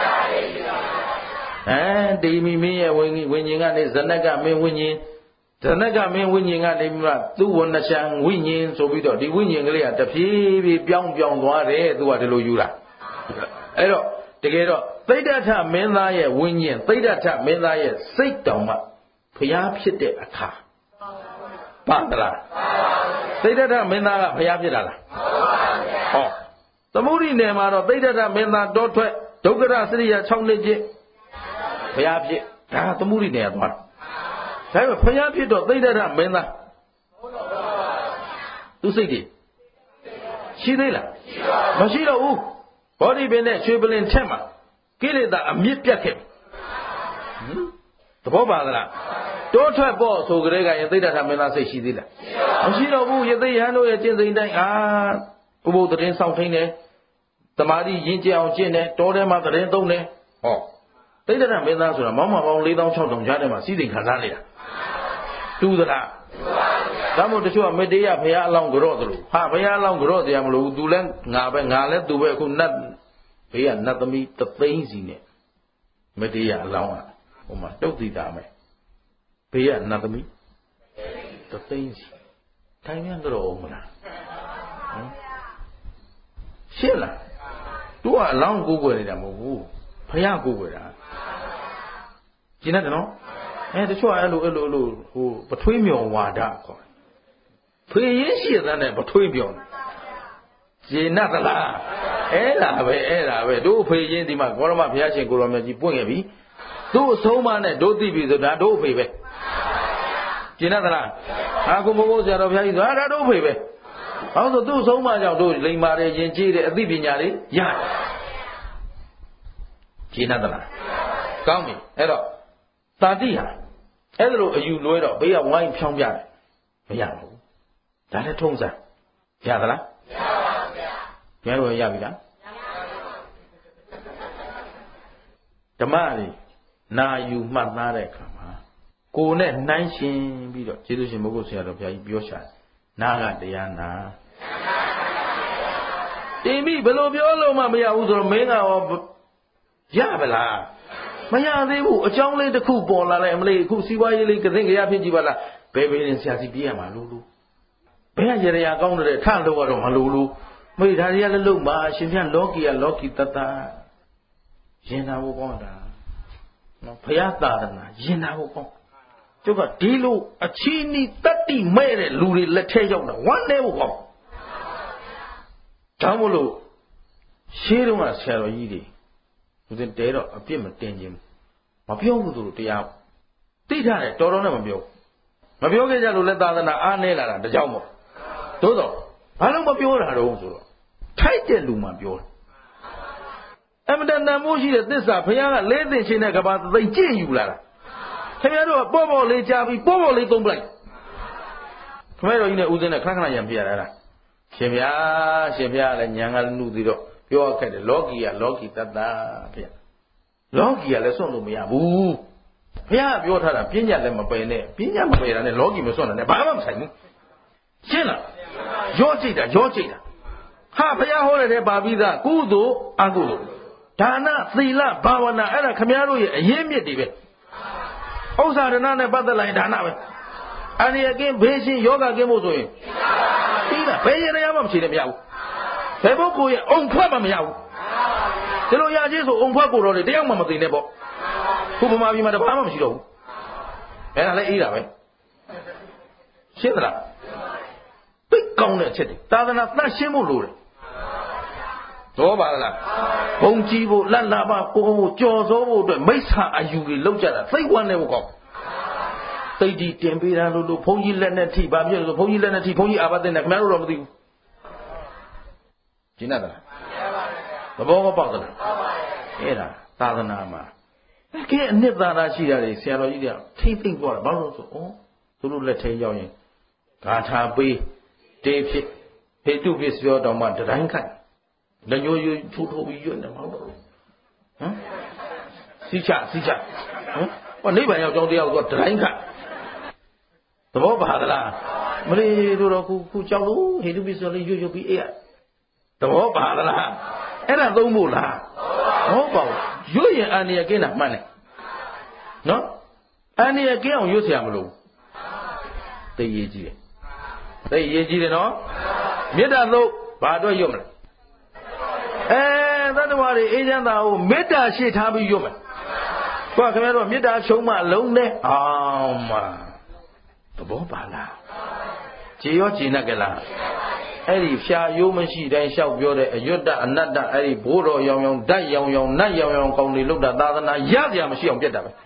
အဲဒီမိမင်းရဲ့ဝိဝိညာဉ်ကနေဇနကမင်းဝိညာဉ်ဇနကမင်းဝိညာဉ်ကနေပြီးမှသူဝဏရှံဝိညာဉ်ဆိုပြီးတော့ဒီဝိညာဉ်ကလေးကတဖြည်းဖြည်းပြောင်းပြောင်းသွားတယ်သူကဒီလိုယူတာအဲ့တော့တကယ်တော့သိဒ္ဓထမင်းသားရဲ့ဝိညာဉ်သိဒ္ဓထမင်းသားရဲ့စိတ်တောင်မှဘုရားဖြစ်တဲ့အခါပါတလားသိဒ္ဓထမင်းသားကဘုရားဖြစ်တာလားဟောသမုဒိနယ်မှာတော့သိဒ္ဓထမင်းသားတောထွက်ဒုက္ခရစရိယ၆နှစ်ကျင့်ဘုရားဖြစ်ဒါသမုဒိနယ်ကသွားတာဒါပေမဲ့ဘုရားဖြစ်တော့သိဒ္ဓထမင်းသားသူစိတ်တွေရှိသေးလားမရှိတော့ဘူးဘောဓိပင်နဲ့ရွှေပလင်ထက်မှာကိလေသာအမြင့်ပြတ်ခဲ့သဘောပါသလားတောထွက်ပေါ့ဆိုကြတဲ့ကရင်သိဒ္ဓထမင်းသားစိတ်ရှိသေးလားမရှိတော့ဘူးယသိယဟန်တို့ရဲ့ကျင့်စဉ်တိုင်းအာဥပုသ်တရင်ဆောင်ထိန်တယ်သမာဓိရင့်ကျက်အောင်ကျင့်တယ်တောထဲမှာတရင်သုံးတယ်ဟောသိဒ္ဓထမင်းသားဆိုတာမောင်းမပေါင်း၄သောင်း၆ထောင်ကြားထဲမှာစီးစိမ်ခံစားနေတာတူသလားဒါမို့တချို့ကမေတ္တရဘုရားအလောင်းကြော့သလိုဟာဘုရားအလောင်းကြော့တရားမလို့သူလဲငါပဲငါလဲသူပဲအခုနတ်ဘေးကနတ်သမီးတသိန်းစီနဲ့မေတ္တရအလောင်းကဟိုမှာတုတ်တည်တာမယ်ဘေးကနတ်သမီးတသိန်းစီထိုင်ရတော့အောင်မလားဟမ်ရှင်းလားသူကအလောင်းကိုးကွယ်နေတာမဟုတ်ဘူးဘုရားကိုးကွယ်တာကျင်းတယ်နော်အဲတချို့အဲ့လိုအဲ့လိုအဲ့လိုဟိုပထွေးမြော်ဝါဒခေါ်ဖေးရင်ရှိတဲ့နဲ့ပထွေးမြော်ကျင်းတ်သလားအဲ့ဒါပဲအဲ့ဒါပဲတို့ဖေးရင်ဒီမှာကောရမဘုရားရှင်ကိုရောမြတ်ကြီးပွင့်ခဲ့ပြီတို့အဆုံးမနဲ့တို့သိပြီဆိုဒါတို့ဖေးပဲကျင်းတ်သလားအာကိုမိုးမိုးဆရာတော်ဘုရားကြီးဆိုဒါတို့ဖေးပဲဟောဆိုသူ့အဆုံးမကြောင့်တို့လိမ္မာတယ်ယဉ်ကျေးတယ်အသိပညာတွေရတယ်ကျင်းတ်သလားကောင်းပြီအဲ့တော့တာတိဟာအဲ့ဒါလိုအယူလွဲတော့ဘေးကဝိုင်းဖြောင်းပြတယ်မရဘူးဒါလည်းထုံးစံရသလားမရပါဘူးဗျာဘယ်လိုရပြီလားဓမ္မတွေနာယူမှတ်သားတဲ့အခါမှာကိုယ်နဲ့နှိုင်းရှင်ပြီးတော့ကျေးဇူးရှင်မဟုတ်ဆရာတော်ဘုရားကြီးပြောရှာနာကတရားနာတိမိဘယ်လိုပြောလို့မှမရဘူးဆိုတော့မင်းကရောရပါလားမရသေးဘူးအကြောင်းလေးတစ်ခုပေါ်လာလိုက်အမလေးအခုစီးပွားရေးလေးကစင်ကြရဖြစ်ကြည့်ပါလားဘယ်ဘယ်ရင်ဆရာစီပြေးရမှာလို့လို့ဘယ်ရရကောင်းတဲ့ထလို့ကတော့မလို့လို့မေဒါတွေကလည်းလုံးပါရှင်ပြလောကီကလောကီတတရင်နာဖို့ကောင်းတာနော်ဘုရားသာသနာရင်နာဖို့ကောင်းကျုပ်ကဒီလိုအချီးနီးတတ္တိမဲ့တဲ့လူတွေလက်ထဲရောက်တာဝမ်းနေဖို့ကောင်းဒါမို့လို့ရှေးတုန်းကဆရာတော်ကြီးတွေဦးဇင်းတဲတော့အပြစ်မတင်ခြင်းမပြောဘူးသူတို့တရားသိထားတယ်တော်တော်နဲ့မပြောမပြောခဲ့ကြလို့လက်သာသနာအားနေလာတာတကြောင်မို့သို့တော့ဘာလို့မပြောတာတော့ဆိုတော့ထိုက်တဲ့လူမှပြောတယ်အမတန်တန်မိုးရှိတဲ့သစ္စာဘုရားကလေးသိချင်းတဲ့ကဘာသိကြည့်ယူလာတာခင်ဗျားတို့ကပေါ့ပေါ့လေးကြားပြီးပေါ့ပေါ့လေးသုံးပလိုက်ခင်ဗျားတို့ကြီးနဲ့ဦးဇင်းနဲ့ခဏခဏရံပြရတာရှင်ဗျာရှင်ဗျာလည်းညာကလည်းနှုတ်သေးတော့ပြောခဲ့တယ်လောကီကလောကီတတ္တဗျာလောကီကလည်းစွန့်လို့မရဘူးဘုရားပြောထားတာပညာလည်းမပယ်နဲ့ပညာမပယ်တာနဲ့လောကီမစွန့်တာနဲ့ဘာမှမဆိုင်ဘူးရှင်းလားရောကြည့်တာရောကြည့်တာဟာဘုရားဟောတဲ့ထဲပါပြီးသားကုသိုလ်အကုသိုလ်ဒါနသီလဘာဝနာအဲ့ဒါခမည်းတော်ရဲ့အရင်းမြစ်တွေပဲဥစ္စာဒနာနဲ့ပတ်သက်လိုက်ဒါနပဲအန္တရာယ်ကင်းဘေးရှင်းယောဂကင်းဖို့ဆိုရင်ပြီးတာဘယ်ရရမှမရှိတယ်မရဘူးဘယ်ပုဂ္ဂိုလ်ရဲ့အုံဖွက်မှမရဘူးဒီလိုရချင်းဆိုအုံဖွက်ကိုတော့လေတယောက်မှမသိနဲ့ပေါ့ခုဗမာပြည်မှာတပါးမှမရှိတော့ဘူးအဲ့ဒါလည်းအေးတာပဲရှင်းသလားသိကောင်းတဲ့အချက်တွေသာသနာသတ်ရှင်းဖို့လိုတယ်တော့ပါလားဘုံကြီးဖို့လတ်လာပါကိုကိုကြော်စိုးဖို့အတွက်မိစ္ဆာအယူတွေလောက်ကြတာသိဝမ်းနေဖို့ကောင်းသိတီတင်ပေးတာလို့လို့ဘုံကြီးလက်နဲ့ထိဘာဖြစ်လို့ဘုံကြီးလက်နဲ့ထိဘုံကြီးအာဘသိနေခင်ဗျားတို့တော့မသိဘူးကျင်းတ်လားသဘောမပေါက်သလားအဲ့ဒါသာသနာမှာကဲအနှစ်သာရရှိတာတွေဆရာတော်ကြီးတွေကထိမ့်သိမ့်သွားတာဘာလို့ဆိုဩသူတို့လက်ထဲရောက်ရင်ဂါထာပေးတေးဖြစ်ဟေတုဖြစ်ပြောတော်မှတတိုင်းခိုက်လက်ညှိုးယူထိုးထိုးပြီးရွတ်နေမှာတော့ဟမ်စီချစီချဟမ်ဟောနိဗ္ဗာန်ရောက်ကြောင်းတရားကိုတတိုင်းခိုက်သဘောပါသလားမလေးတို့တော့ခုခုကြောက်လို့ဟေတုဖြစ်ဆိုလေးရွတ်ရွတ်ပြီးအေးရသဘောပါသလားအဲ့ဒါသုံးဖို့လားဟုတ်ပါဘူးရွတ်ရင်အန္တရာယ်ကင်းတာမှန်တယ်နော်အန္တရာယ်ကင်းအောင်ရွတ်เสียမလို့သိရေးကြည့်တယ်သိရေးကြည့်တယ်နော်မေတ္တာသုတ်ဘာအတွက်ရွတ်မလဲအဲသတ္တဝါတွေအေးချမ်းသာကိုမေတ္တာရှိထားပြီးရွတ်မယ်ကိုယ်ခင်ဗျားတို့မေတ္တာရှုံးမှလုံးနဲ့အောင်မှာသဘောပါလားကြည်ရောကြည်နဲ့ကြလားအဲ့ဒီဖြာရိုးမရှိတိုင်းလျှောက်ပြောတဲ့အယွတ်တအနတ္တအဲ့ဒီဘိုးတော်ရောင်ရောင်ဓာတ်ရောင်ရောင်နတ်ရောင်ရောင်ကောင်းတွေလောက်တာသာသနာရကြရမရှိအောင်ပြတ်တာပဲ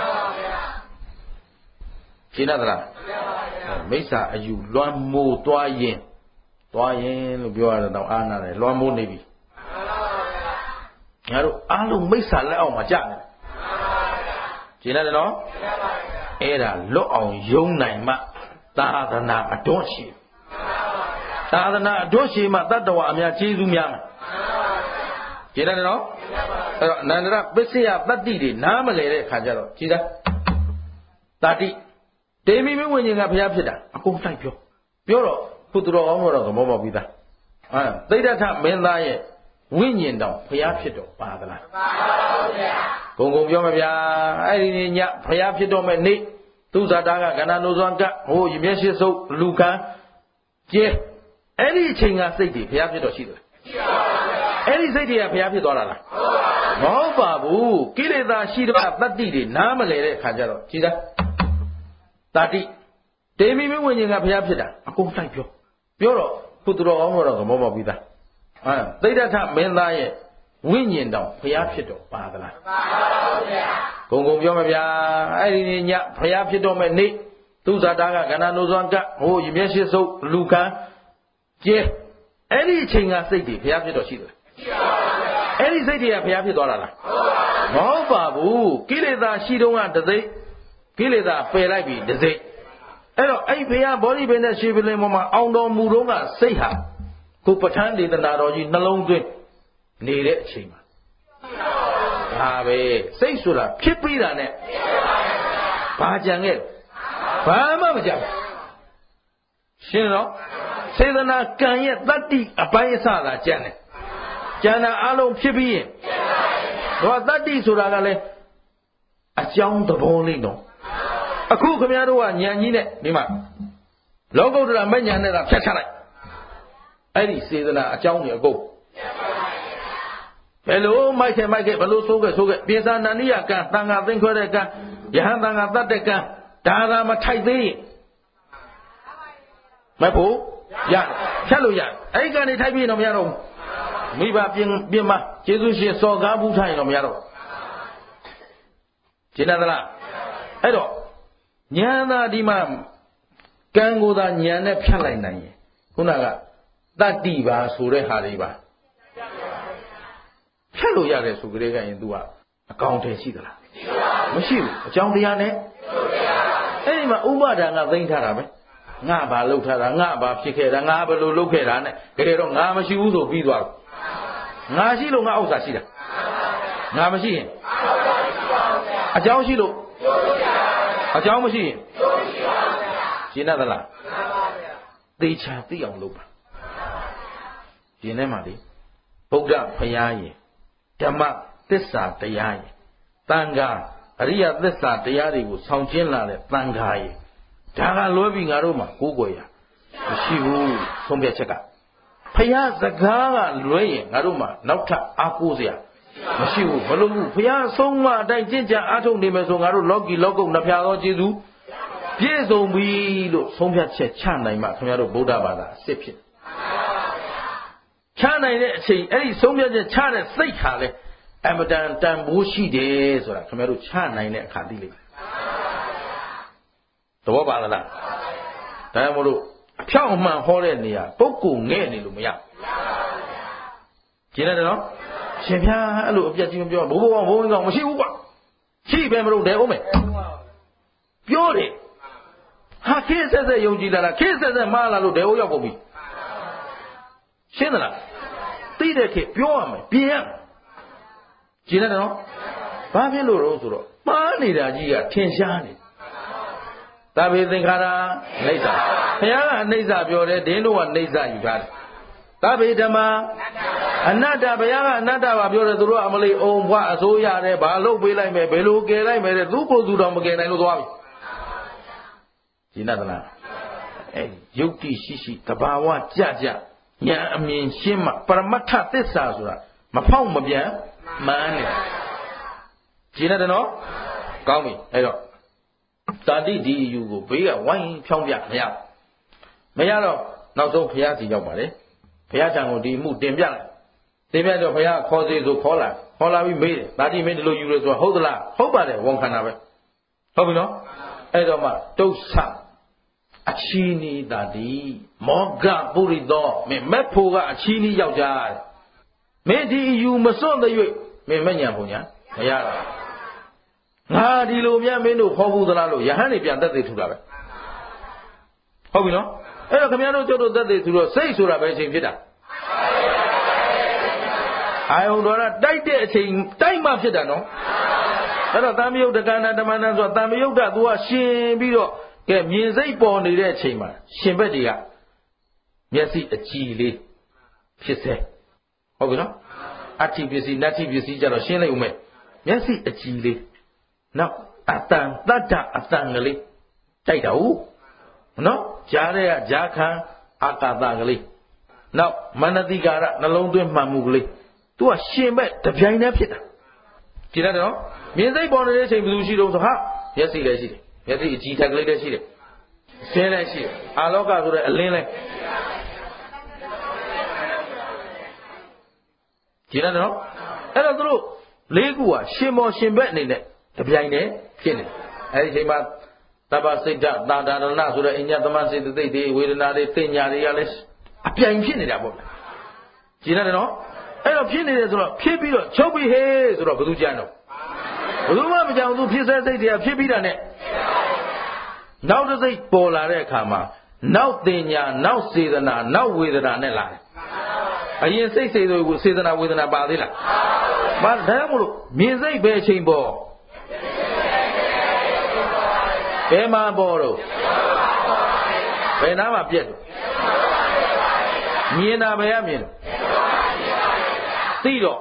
ရှင်းသလားမိစ္ဆာအယူလွမ်းမိုးသွားရင်သွားရင်လို့ပြောရတော့အာနာတယ်လွမ်းမိုးနေပြီငါတို့အားလုံးမိစ္ဆာလက်အောက်မှာကြာနေရှင်းတယ်နော်အဲ့ဒါလွတ်အောင်ယုံနိုင်မှသာသနာအတွန်းရှိသာသနာအတွန်းရှိမှတတ္တဝါအများကျေးဇူးများမယ်ရှင်းတယ်နော်အဲ့တော့အနန္တရပစ္စယတတ္တိတွေနားမလဲတဲ့အခါကျတော့ကြည်သားတတ္တိတေမီမင်းဝိညာဉ်ကဘုရားဖြစ်တာအကုန်တိုက်ပြောပြောတော့ခုသူတော်ကောင်းတော့သဘောပေါက်ပြီးသားအာသိဒ္ဓထမင်းသားရဲ့ဝိညာဉ်တောင်ဘုရားဖြစ်တော့ပါသလားပါပါဘုရားဂုံဂုံပြောမဗျာအဲ့ဒီညဘုရားဖြစ်တော့မဲ့နေ့သူဇာတာကကန္နာနိုဇွန်ကဟိုရမျက်ရှိစုပ်လူခံကျဲအဲ့ဒီအချိန်ကစိတ်တွေဘုရားဖြစ်တော့ရှိတယ်ရှိပါပါဘုရားအဲ့ဒီစိတ်တွေကဘုရားဖြစ်သွားတာလားဟုတ်ပါဘူးမဟုတ်ပါဘူးကိလေသာရှိတော့တတ္တိတွေနားမလဲတဲ့ခါကျတော့ကြည်သားတတ္တိတေမီမင်းဝိညာဉ်ကဘုရားဖြစ်တာအကုန်တိုက်ပြောပြောတော့ခုသူတော်ကောင်းတော့သဘောပေါက်ပြီးသားအာသိဒ္ဓထမင်းသားရဲ့ဝိညာဉ်တောင်ဘုရားဖြစ်တော့ပါသလားပါပါဘုရားဂုံဂုံပြောမဗျာအဲ့ဒီညဘုရားဖြစ်တော့မဲ့နေ့သူဇာတာကကန္နာနိုဇွန်ကဟိုရမျက်ရှိစုပ်လူခံကျဲအဲ့ဒီအချိန်ကစိတ်တွေဘုရားဖြစ်တော့ရှိတယ်ရှိပါဘူးအဲ့ဒီစိတ်တွေကဘုရားဖြစ်သွားတာလားမဟုတ်ပါဘူးကိလေသာရှိတုန်းကတသိကိလေသာပယ်လိုက်ပြီတသိအဲ့တော့အဲ့ဘုရားဘောဓိပင်နဲ့ရှင်ပလင်ပေါ်မှာအောင်တော်မူတော့ကစိတ်ဟာကိုပဋ္ဌာန်းဒေသနာတော်ကြီးနှလုံးသွင်းနေတဲ့အချိန်မှာဒါပဲစိတ်ဆိုတာဖြစ်ပြီးတာနဲ့ဘာကြံခဲ့ဘာမှမကြဘူးရှင်းတော့စေတနာကံရဲ့တတ္တိအပိုင်းအစသာကြံတယ်ကြံတာအလုံးဖြစ်ပြီးရင်တော့တတ္တိဆိုတာကလည်းအကြောင်းသဘောလေးတော့အခုခင်ဗျားတို့ကဉာဏ်ကြီးနဲ့ဒီမှာလောကုတ္တရာမဉာဏ်နဲ့ကဖြတ်ချလိုက်အဲ့ဒီစေတနာအကြောင်းတွေအကုန်ဘယ်လိုမိုက်ခဲ့မိုက်ခဲ့ဘယ်လိုဆိုးခဲ့ဆိုးခဲ့ပြေသာနန္ဒီယကံတန်ခါသိမ့်ခွဲတဲ့ကံယဟန်တန်ခါတတ်တဲ့ကံဒါသာမထိုက်သေးရင်မဖို့ရဖြတ်လို့ရအဲ့ဒီကံတွေထိုက်ပြီးတော့မရတော့ဘူးမိဘပြင်ပြင်မကျေးဇူးရှင်စော်ကားဘူးထိုင်တော့မရတော့ရှင်းသလားအဲ့တော့ဉာဏ်သာဒီမှာကံကိုသာဉာဏ်နဲ့ဖြတ်လိုက်နိုင်ရင်ခုနကတတ္တိပါဆိုတဲ့ဟာတွေပါဖြတ်လို့ရတယ်ဆိုကြတဲ့ကရင် तू ကအကောင်တည်းရှိသလားမရှိဘူးအကြောင်းတရားနဲ့အဲ့ဒီမှာဥပါဒံကသိမ့်ထားတာပဲငါဘာလုပ်ထားတာငါဘာဖြစ်ခဲ့တာငါဘယ်လိုလုပ်ခဲ့တာနဲ့တကယ်တော့ငါမရှိဘူးဆိုပြီးသွားတယ်ငါရှိလို့ငါဥစ္စာရှိတာငါမရှိရင်အကြောင်းရှိလို့အကြောင်းမရှိရင်ရှင်းသလားသေချာသိအောင်လုပ်ပါရှင်းနေမှာလေဗုဒ္ဓဘုရားရင်ဓမ္မသစ္စာတရားရင်သံဃာအရိယသစ္စာတရားတွေကိုဆောင်ကျင်းလာတဲ့သံဃာရင်ဒါကလွဲပြီးငါတို့မှာကိုးကွယ်ရမရှိဘူးဆုံးဖြတ်ချက်ကဘုရားစကားကလွဲရင်ငါတို့မှာနောက်ထပ်အားကိုးစရာမရှိဘူးမလို့ဘူးဘုရားဆုံးမအတိုင်းကျင့်ကြံအားထုတ်နေမယ်ဆိုငါတို့လောကီလောကုတ်နှဖျားသောကျေးဇူးပြည့်စုံပြီလို့ဆုံးဖြတ်ချက်ချနိုင်မှခင်ဗျားတို့ဗုဒ္ဓဘာသာအစ်ဖြစ်ချနိုင်တဲ့အချိန်အဲ့ဒီဆုံးဖြတ်ချက်ချတဲ့စိတ်ခါလဲအမတန်တန်ဖိုးရှိတယ်ဆိုတာခင်ဗျားတို့ချနိုင်တဲ့အခါသိလိမ့်မယ်သဘောပါလားဒါကြောင့်မို့လို့အဖြောင့်အမှန်ဟောတဲ့နေရာပုဂ္ဂိုလ်ငဲ့နေလို့မရကျင်းတယ်နော်ရှင်ဗျာအဲ့လိုအပြတ်ကြီးမပြောဘိုးဘိုးကောင်ဘိုးဘိုးကောင်မရှိဘူးကွာရှိပဲမလို့တဲအောင်မယ်ပြောတယ်ဟာခေဆက်ဆက်ယုံကြည်လာတာခေဆက်ဆက်မှားလာလို့တဲအောင်ရောက်ကုန်ပြီရှင်းသလားသိတဲ့ခေပြောရမယ်ပြင်ရကျင်းတယ်နော်ဘာဖြစ်လို့တော့ဆိုတော့မှားနေတာကြီးကထင်ရှားနေသဗ္ဗေသင်္ခါရအိဋ္ဌာဘုရားကအိဋ္ဌာပြောတယ်ဒင်းတို့ကအိဋ္ဌာယူထားတယ်သဗ္ဗေဓမ္မာအနတ္တဘုရားကအနတ္တပါပြောတယ်သူတို့ကအမလေးအုံဘွားအစိုးရတယ်ဘာလို့ပေးလိုက်မယ်ဘယ်လိုကယ်လိုက်မယ်တဲ့သူကိုယ်သူတော်မကယ်နိုင်လို့သွားပြီရှင်းသလားအဲယုတ်တိရှိရှိတဘာဝကြကြဉာဏ်အမြင်ရှင်းမှပရမတ္ထသစ္စာဆိုတာမဖောက်မပြန်မှန်းတယ်ရှင်းတယ်နော်ကောင်းပြီအဲ့တော့တာတိဒီယူကိုဘေးကဝိုင်းဖြောင်းပြမရမရတော့နောက်ဆုံးဘုရားစီရောက်ပါလေဘုရားထံကိုဒီမှုတင်ပြလိုက်တင်ပြတော့ဘုရားခေါ်စီဆိုခေါ်လာခေါ်လာပြီးမေးတယ်တာတိမင်းဒီလိုယူလို့ဆိုဟုတ်သလားဟုတ်ပါတယ်ဝန်ခံတာပဲဟုတ်ပြီနော်အဲ့တော့မှတုတ်ဆအချီးနီးတာတိမောဂပုရိသောမင်းမက်ဖို့ကအချီးနီးယောက်ျားတဲ့မင်းဒီယူမစွန့်တဲ့၍မင်းမညံဖို့ညာမရတော့ငါဒီလိုများမင်းတို့ခေါ်ဘူးသလားလို့ယဟန်နေပြန်သက်သေထူတာပဲဟုတ်ပြီနော်အဲ့တော့ခင်ဗျားတို့ကျုပ်တို့သက်သေထူတော့စိတ်ဆိုတာပဲအချိန်ဖြစ်တာအာယုံတော်ကတိုက်တဲ့အချိန်တိုက်မှဖြစ်တာနော်အဲ့တော့တမယုတ်တကနာဓမ္မနာဆိုတာတမယုတ်တာ तू ကရှင်ပြီးတော့ကဲမြင်စိတ်ပေါ်နေတဲ့အချိန်မှာရှင်ဘက်တွေကမျက်စိအကြည်လေးဖြစ်စေဟုတ်ပြီနော်အတ္တိပစ္စည်းနတ္တိပစ္စည်းကြတော့ရှင်းလိုက်ဦးမယ်မျက်စိအကြည်လေးနောက်အတန်တတ္တအတန်ကလေးတိုက်တာဟုတ်နော်ကြားတဲ့ကကြားခံအာကာသကလေးနောက်မနတိကာရနှလုံးသွင်းမှန်မှုကလေး तू ကရှင်ဘက်တပြိုင်တည်းဖြစ်တာကြည့်ရတယ်နော်မြင်စိတ်ပေါ်နေတဲ့အချိန်ဘယ်သူရှိတော့ဆိုဟာမျက်စိလည်းရှိတယ်မျက်စိအကြည့်ထက်ကလေးလည်းရှိတယ်ဆင်းလည်းရှိတယ်အာလောကဆိုတဲ့အလင်းလည်းကြည့်ရတယ်နော်အဲ့တော့သူတို့လေးခုဟာရှင်မောရှင်ဘက်အနေနဲ့တပြိုင်တည်းဖြစ်နေအဲ့ဒီအချိန်မှာတပ္ပစိတ်တသာဒရဏဆိုတဲ့အညတမစိတ်သိတွေဝေဒနာတွေသိညာတွေကလည်းအပြိုင်ဖြစ်နေတာပေါ့ကြည့်ရတယ်နော်အဲ့တော့ဖြစ်နေတယ်ဆိုတော့ဖြစ်ပြီးတော့ချုပ်ပြီးဟေးဆိုတော့ဘယ်သူကြမ်းတော့ဘယ်သူမှမကြောက်သူဖြစ်စေစိတ်တွေကဖြစ်ပြီးတာနဲ့နောက်တစ်စိတ်ပေါ်လာတဲ့အခါမှာနောက်တင်ညာနောက်စေတနာနောက်ဝေဒနာနဲ့လာတယ်အရင်စိတ်စေတွေကိုစေတနာဝေဒနာပါသေးလားပါဒါမှမဟုတ်မြင်စိတ်ပဲအချိန်ပေါ်ဘယ်မှာပေါ်တော့ဘယ်နားမှာပြက်တော့မြင်တာပဲရမြင်သိတော့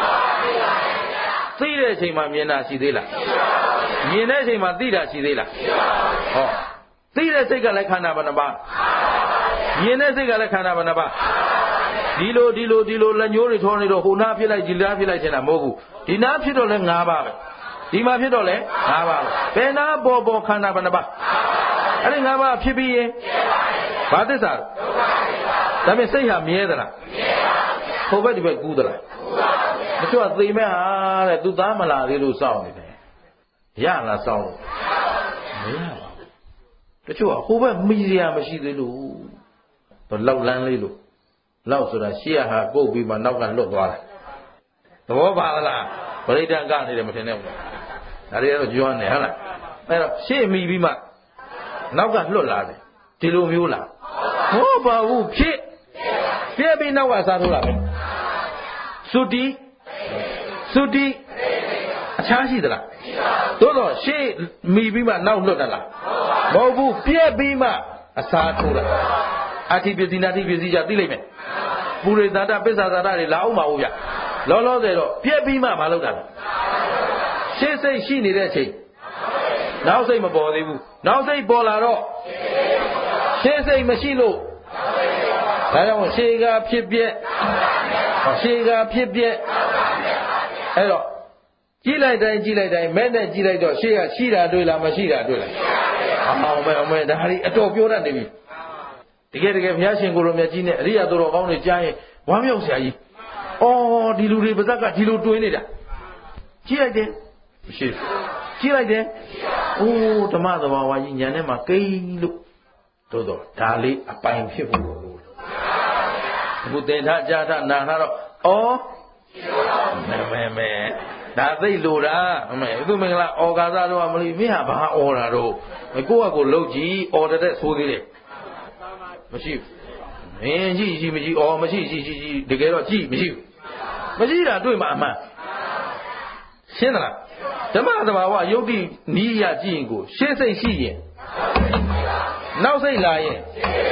သိတဲ့အချိန်မှာမြင်တာရှိသေးလားမြင်တဲ့အချိန်မှာသိတာရှိသေးလားဟောသိတဲ့စိတ်ကလည်းခန္ဓာဘယ်နှပါးမြင်တဲ့စိတ်ကလည်းခန္ဓာဘယ်နှပါးဒီလိုဒီလိုဒီလိုလက်ညှိုးတွေထောနေတော့ဟိုနားဖြစ်လိုက်ဒီနားဖြစ်လိုက်ချင်တာမဟုတ်ဘူးဒီနားဖြစ်တော့လဲ၅ပါးပဲဒီမှာဖြစ်တော့လဲ၅ပါးပဲဘယ်နာပေါ်ပေါ်ခန္ဓာဘယ်နှပါးအဲ့ဒီ၅ပါးဖြစ်ပြီးရင်ဘာသစ္စာဒါပေမဲ့စိတ်ဟာမြဲသလားဟိုဘက်ဒီဘက်ကူးသလားမချို့ကသိမဲ့ဟာတဲ့သူသားမလာသေးလို့စောင့်နေတယ်ရလားစောင့်လို့မရပါဘူးတချို့ကဟိုဘက်မိစရာမရှိသေးလို့တော့လောက်လန်းလေးလို့လောက်ဆိုတာရှေ့ဟာကုတ်ပြီးမှနောက်ကလွတ်သွားတယ်သဘောပါလားပရိဒံကနေတယ်မထင်နဲ့ဘူးဒါတွေကတော့ကျွမ်းနေဟုတ်လားအဲ့တော့ရှေ့မိပြီးမှနောက်ကလွတ်လာတယ်ဒီလိုမျိုးလားမဟုတ်ပါဘူးဖြစ်ပြည့်ပြီးနောက်ကစားထိုးလာပဲသုတိသုတိအခြားရှိသလားသို့တော့ရှေ့မိပြီးမှနောက်လွတ်တယ်လားမဟုတ်ဘူးပြည့်ပြီးမှအစားထိုးတာအဋ္ဌိပစ္စည်းနာတိပစ္စည်းကြသိလိုက်မယ်ပုရိသတာပစ္ဆာသာတာတွေလာအောင်ပါဘူးဗျလောလောဆယ်တော့ပြည့်ပြီးမှမလုပ်တာရှေ့စိတ်ရှိနေတဲ့အချိန်နောက်စိတ်မပေါ်သေးဘူးနောက်စိတ်ပေါ်လာတော့ရှေ့စိတ်မရှိလို့ဒါကြောင့်ရှေ့ကဖြစ်ပြက်ရှေ့ကဖြစ်ပြက်အဲ့တော့ကြည့်လိုက်တိုင်းကြည့်လိုက်တိုင်းမဲ့နဲ့ကြည့်လိုက်တော့ရှေ့ကရှိတာတွေ့လားမရှိတာတွေ့လားအောင်မဲအောင်မဲဒါဟာအတော်ပြောတတ်နေပြီတကယ်တကယ်ဘုရားရှင်ကိုယ်တော်မြတ်ကြီးနဲ့အရိယာသူတော်ကောင်းတွေကြားရင်ဝမ်းမြောက်စရာကြီးအော်ဒီလူတွေပါဇက်ကဒီလိုတွင်းနေတာကြည့်လိုက်တယ်မရှိကြည့်လိုက်တယ်အိုးဓမ္မသဘာဝကြီးညာထဲမှာကိန်းလို့တို့တော့ဒါလေးအပိုင်ဖြစ်ဖို့လို့အခုသင်္ထားကြားထားနာထားတော့အော်မဲမဲမဲဒါသိလို့တာအမေသူမင်္ဂလာဩကာသတော့မလို့မင်းဟာဘာဩတာတော့ကိုယ့်အကိုလှုပ်ကြည့်ဩတဲ့ဆိုသေးတယ်မရှိဘူးမင်းကြည့်ကြည့်မရှိဩမရှိကြည့်ကြည့်ကြည့်တကယ်တော့ကြည့်မရှိဘူးမရှိတာတွေ့မှာအမှန်ရှင်းသလားဓမ္မသဘာဝယုတ်တိနီးရကြည့်ရင်ကိုရှင်းစိတ်ရှိရင်နောက်စိတ်လာရင်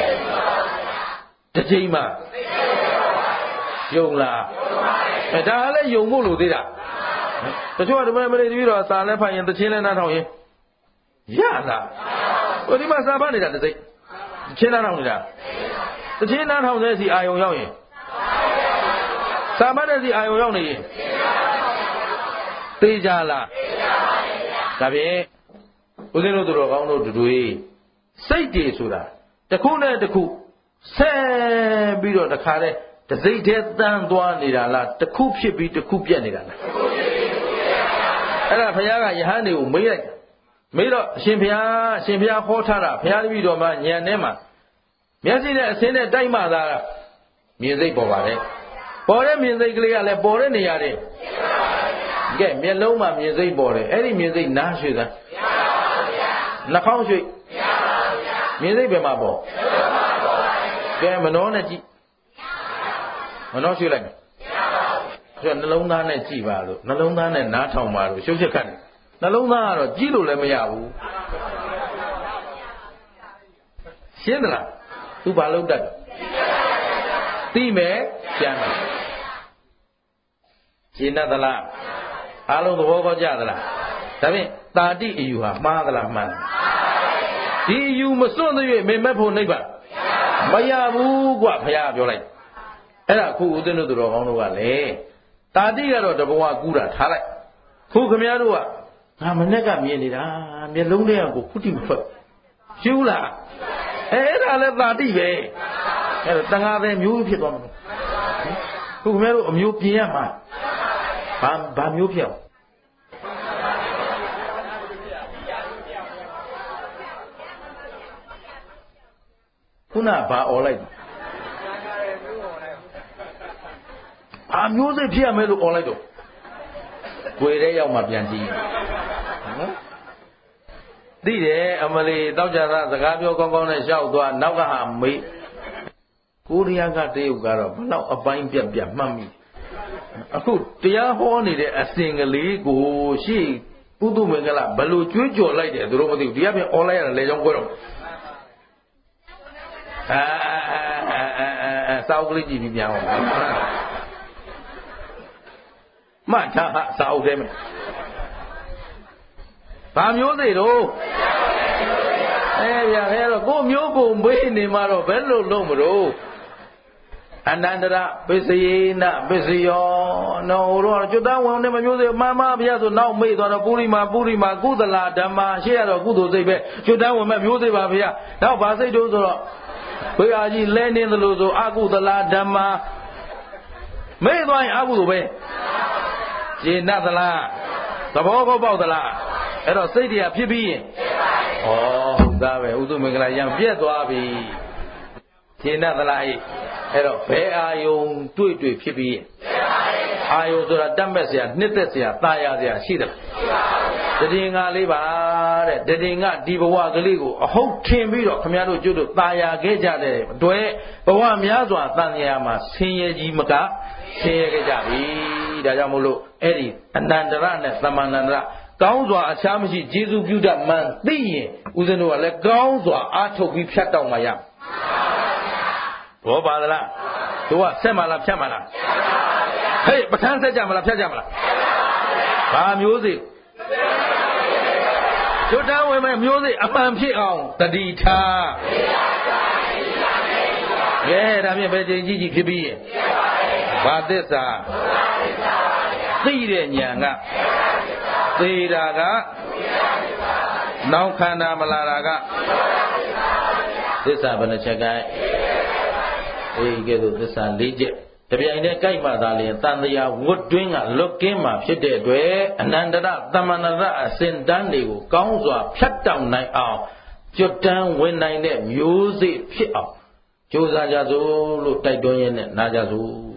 တစ်ချိန်မှယုံလားအဲဒါလည်းယုံဖို့လို့သေးတာတချို့ကဒီမလေးပြီးတော့စာလဲဖတ်ရင်တချင်းလဲနားထောင်ရင်ရလားဟိုဒီမှာစာဖတ်နေတာတစ်စိတ်တချင်းနားထောင်နေတာတချင်းနားထောင်တဲ့စီအာယုံရောက်ရင်စာဖတ်တဲ့စီအာယုံရောက်နေရင်သိကြလားဒါဖြင့်ဦးဇင်းတို့သူတော်ကောင်းတို့တွေစိတ်တွေဆိုတာတစ်ခုနဲ့တစ်ခုဆက်ပြီးတော့တခါတည်းတစိတ်တည်းတန်းသွားနေတာလားတစ်ခုဖြစ်ပြီးတစ်ခုပြတ်နေတာလားအဲ့ဒါဘုရားကယဟန်တွေကိုမေးလိုက်မေးတော့အရှင်ဘုရားအရှင်ဘုရားဟောထားတာဘုရားတပည့်တော်မှာဉာဏ်ထဲမှာမျက်စိနဲ့အစင်းနဲ့တိုက်မှသာမြင်စိတ်ပေါ်ပါတယ်ပေါ်တဲ့မြင်စိတ်ကလေးကလည်းပေါ်တဲ့နေရာတွေကဲမျက်လုံးမှာမြင်စိတ်ပေါ်တယ်အဲ့ဒီမြင်စိတ်နားရွှေ့သားနှာခေါင်းရွှေ့မြင်စိတ်ဘယ်မှာပေါ်ကဲမနှောနဲ့ကြည့်မနှောရွှေ့လိုက်မယ်ဆိုတော့နှလုံးသားနဲ့ကြည့်ပါလို့နှလုံးသားနဲ့နားထောင်ပါလို့ရှုပ်ချက်ခတ်တယ်နှလုံးသားကတော့ကြည့်လို့လည်းမရဘူးရှင်းသလားသူဘာလုပ်တတ်သိမယ်ပြန်မယ်ရှင်းတတ်သလားအားလုံးသဘောပေါက်ကြသလားဒါဖြင့်တာတိအယူဟာမှားသလားမှန်ဒီအယူမစွန့်သေး၍မေမက်ဖို့နိဗ္ဗာန်မရဘူးကွဘုရားပြောလိုက်အဲ့ဒါခုဦးဇင်းတို့တော်ကောင်းတို့ကလည်းတာတိကတော့တဘဝကူးတာထားလိုက်ခုခမရတို့ကငါမနဲ့ကမြင်နေတာမျက်လုံးထဲကကိုခုတိမထွက်ရှူးလားအဲ့ဒါလည်းသာတိပဲအဲ့တော့တန်ဃာပဲမျိုးဖြစ်သွားမှာခုခမရတို့အမျိုးပြင်ရမှာဘာဘာမျိုးဖြစ်အောင်ခုနဘာអော်လိုက်အာမျိုးစိတ်ဖြစ်ရမယ်လို့អော်လိုက်တော့ကိုယ်ထဲရောက်မှပြန်ကြည့်နော်သိတယ်အမလီတောက်ကြတာစကားပြောကောင်းကောင်းနဲ့ရှောက်သွားနောက်ကဟာမေးကိုရီးယားကတရုတ်ကတော့ဘလောက်အပိုင်းပြက်ပြက်မှတ်မိအခုတရားဟောနေတဲ့အစဉ်ကလေးကိုရှေ့ပုထုမင်္ဂလာဘလို့ကျွေးကြော်လိုက်တယ်သူတို့မသိဘူးတရားပြန်អော်လိုက်ရတယ်လေကြောင်းကွဲတော့အာအာစာအုပ်ကလေးကြည့်ပြီးပြန်အောင်မှတ်ထားဟာစာအုပ်ထဲမှာဘာမျိုးစိတော့အဲရခဲတော့ကိုမျိုးပုံမေးနေမှာတော့ဘယ်လိုလုပ်မလို့အနန္တရပစ္စယေနပစ္စယောနော်တော့ကျွတ်တန်းဝင်နေမမျိုးစိမှန်ပါဗျာဆိုနောက်မေ့သွားတော့ပုရိမာပုရိမာကုသလာဓမ္မာရှေ့ရတော့ကုသိုလ်စိတ်ပဲကျွတ်တန်းဝင်မဲ့မျိုးစိပါဗျာနောက်ဘာစိတ်တို့ဆိုတော့ဘုရားကြီးလဲနေသလိုဆိုအကုသလာဓမ္မာမေ့သွားရင်အကုသိုလ်ပဲကျေနပ်သလားသဘောကောပေါက်သလားအဲ့တော့စိတ်တရားဖြစ်ပြီးရင်ဩဒါပဲဥဒုမင်္ဂလာရံပြက်သွားပြီကျေနပ်သလားအဲ့တော့ဘယ်အာယုံတွေ့တွေ့ဖြစ်ပြီးရင်အာယုံဆိုတာတတ်မဲ့เสียနှစ်သက်เสียตายရเสียရှိတယ်တည်ငါလေးပါတဲ့တည်ငါဒီဘဝကလေးကိုအဟုတ်ထင်ပြီးတော့ခမရတို့ကျွတ်တို့ตายရခဲ့ကြတဲ့အတွက်ဘဝများစွာတန်ရာမှာဆင်းရဲကြီးမကဆင်းရဲခဲ့ကြပြီဒါကြောင့်မို့လို့အဲ့ဒီအနန္တရနဲ့သမန္တရကောင်းစွာအခြားမရှိကျေစုပြုတတ်မှန်သိရင်ဦးဇင်းတို့ကလည်းကောင်းစွာအားထုတ်ပြီးဖြတ်တောက်မှရဘောပါလားတို့ကဆက်မလားဖြတ်မလားဟေးပဋ္ဌာန်းဆက်ကြမလားဖြတ်ကြမလားဘာမျိုးစိကျွတ်တန်းဝင်မဲ့မျိုးစိအမှန်ဖြစ်အောင်တတိထားကဲဒါဖြင့်ဘယ်ချိန်ကြီးကြီးဖြစ်ပြီးရင်ဘာသစ္စာသိတဲ့ဉာဏ်ကသေတာကနောက်ခန္ဓာမလာတာကသစ္စာဘယ်နှချက်ကဲအေးကဲသို့သစ္စာ၄ချက်တပြိုင်တည်းကြိုက်မှသာလျှင်တန်တရားဝတ်တွင်းကလွတ်ကင်းမှဖြစ်တဲ့အတွက်အနန္တရသမန္တရအစဉ်တန်းတွေကိုကောင်းစွာဖြတ်တောက်နိုင်အောင်ကျွတ်တန်းဝင်နိုင်တဲ့မျိုးစေ့ဖြစ်အောင်ကြိုးစားကြစို့လို့တိုက်တွန်းရင်းနဲ့နာကြစို့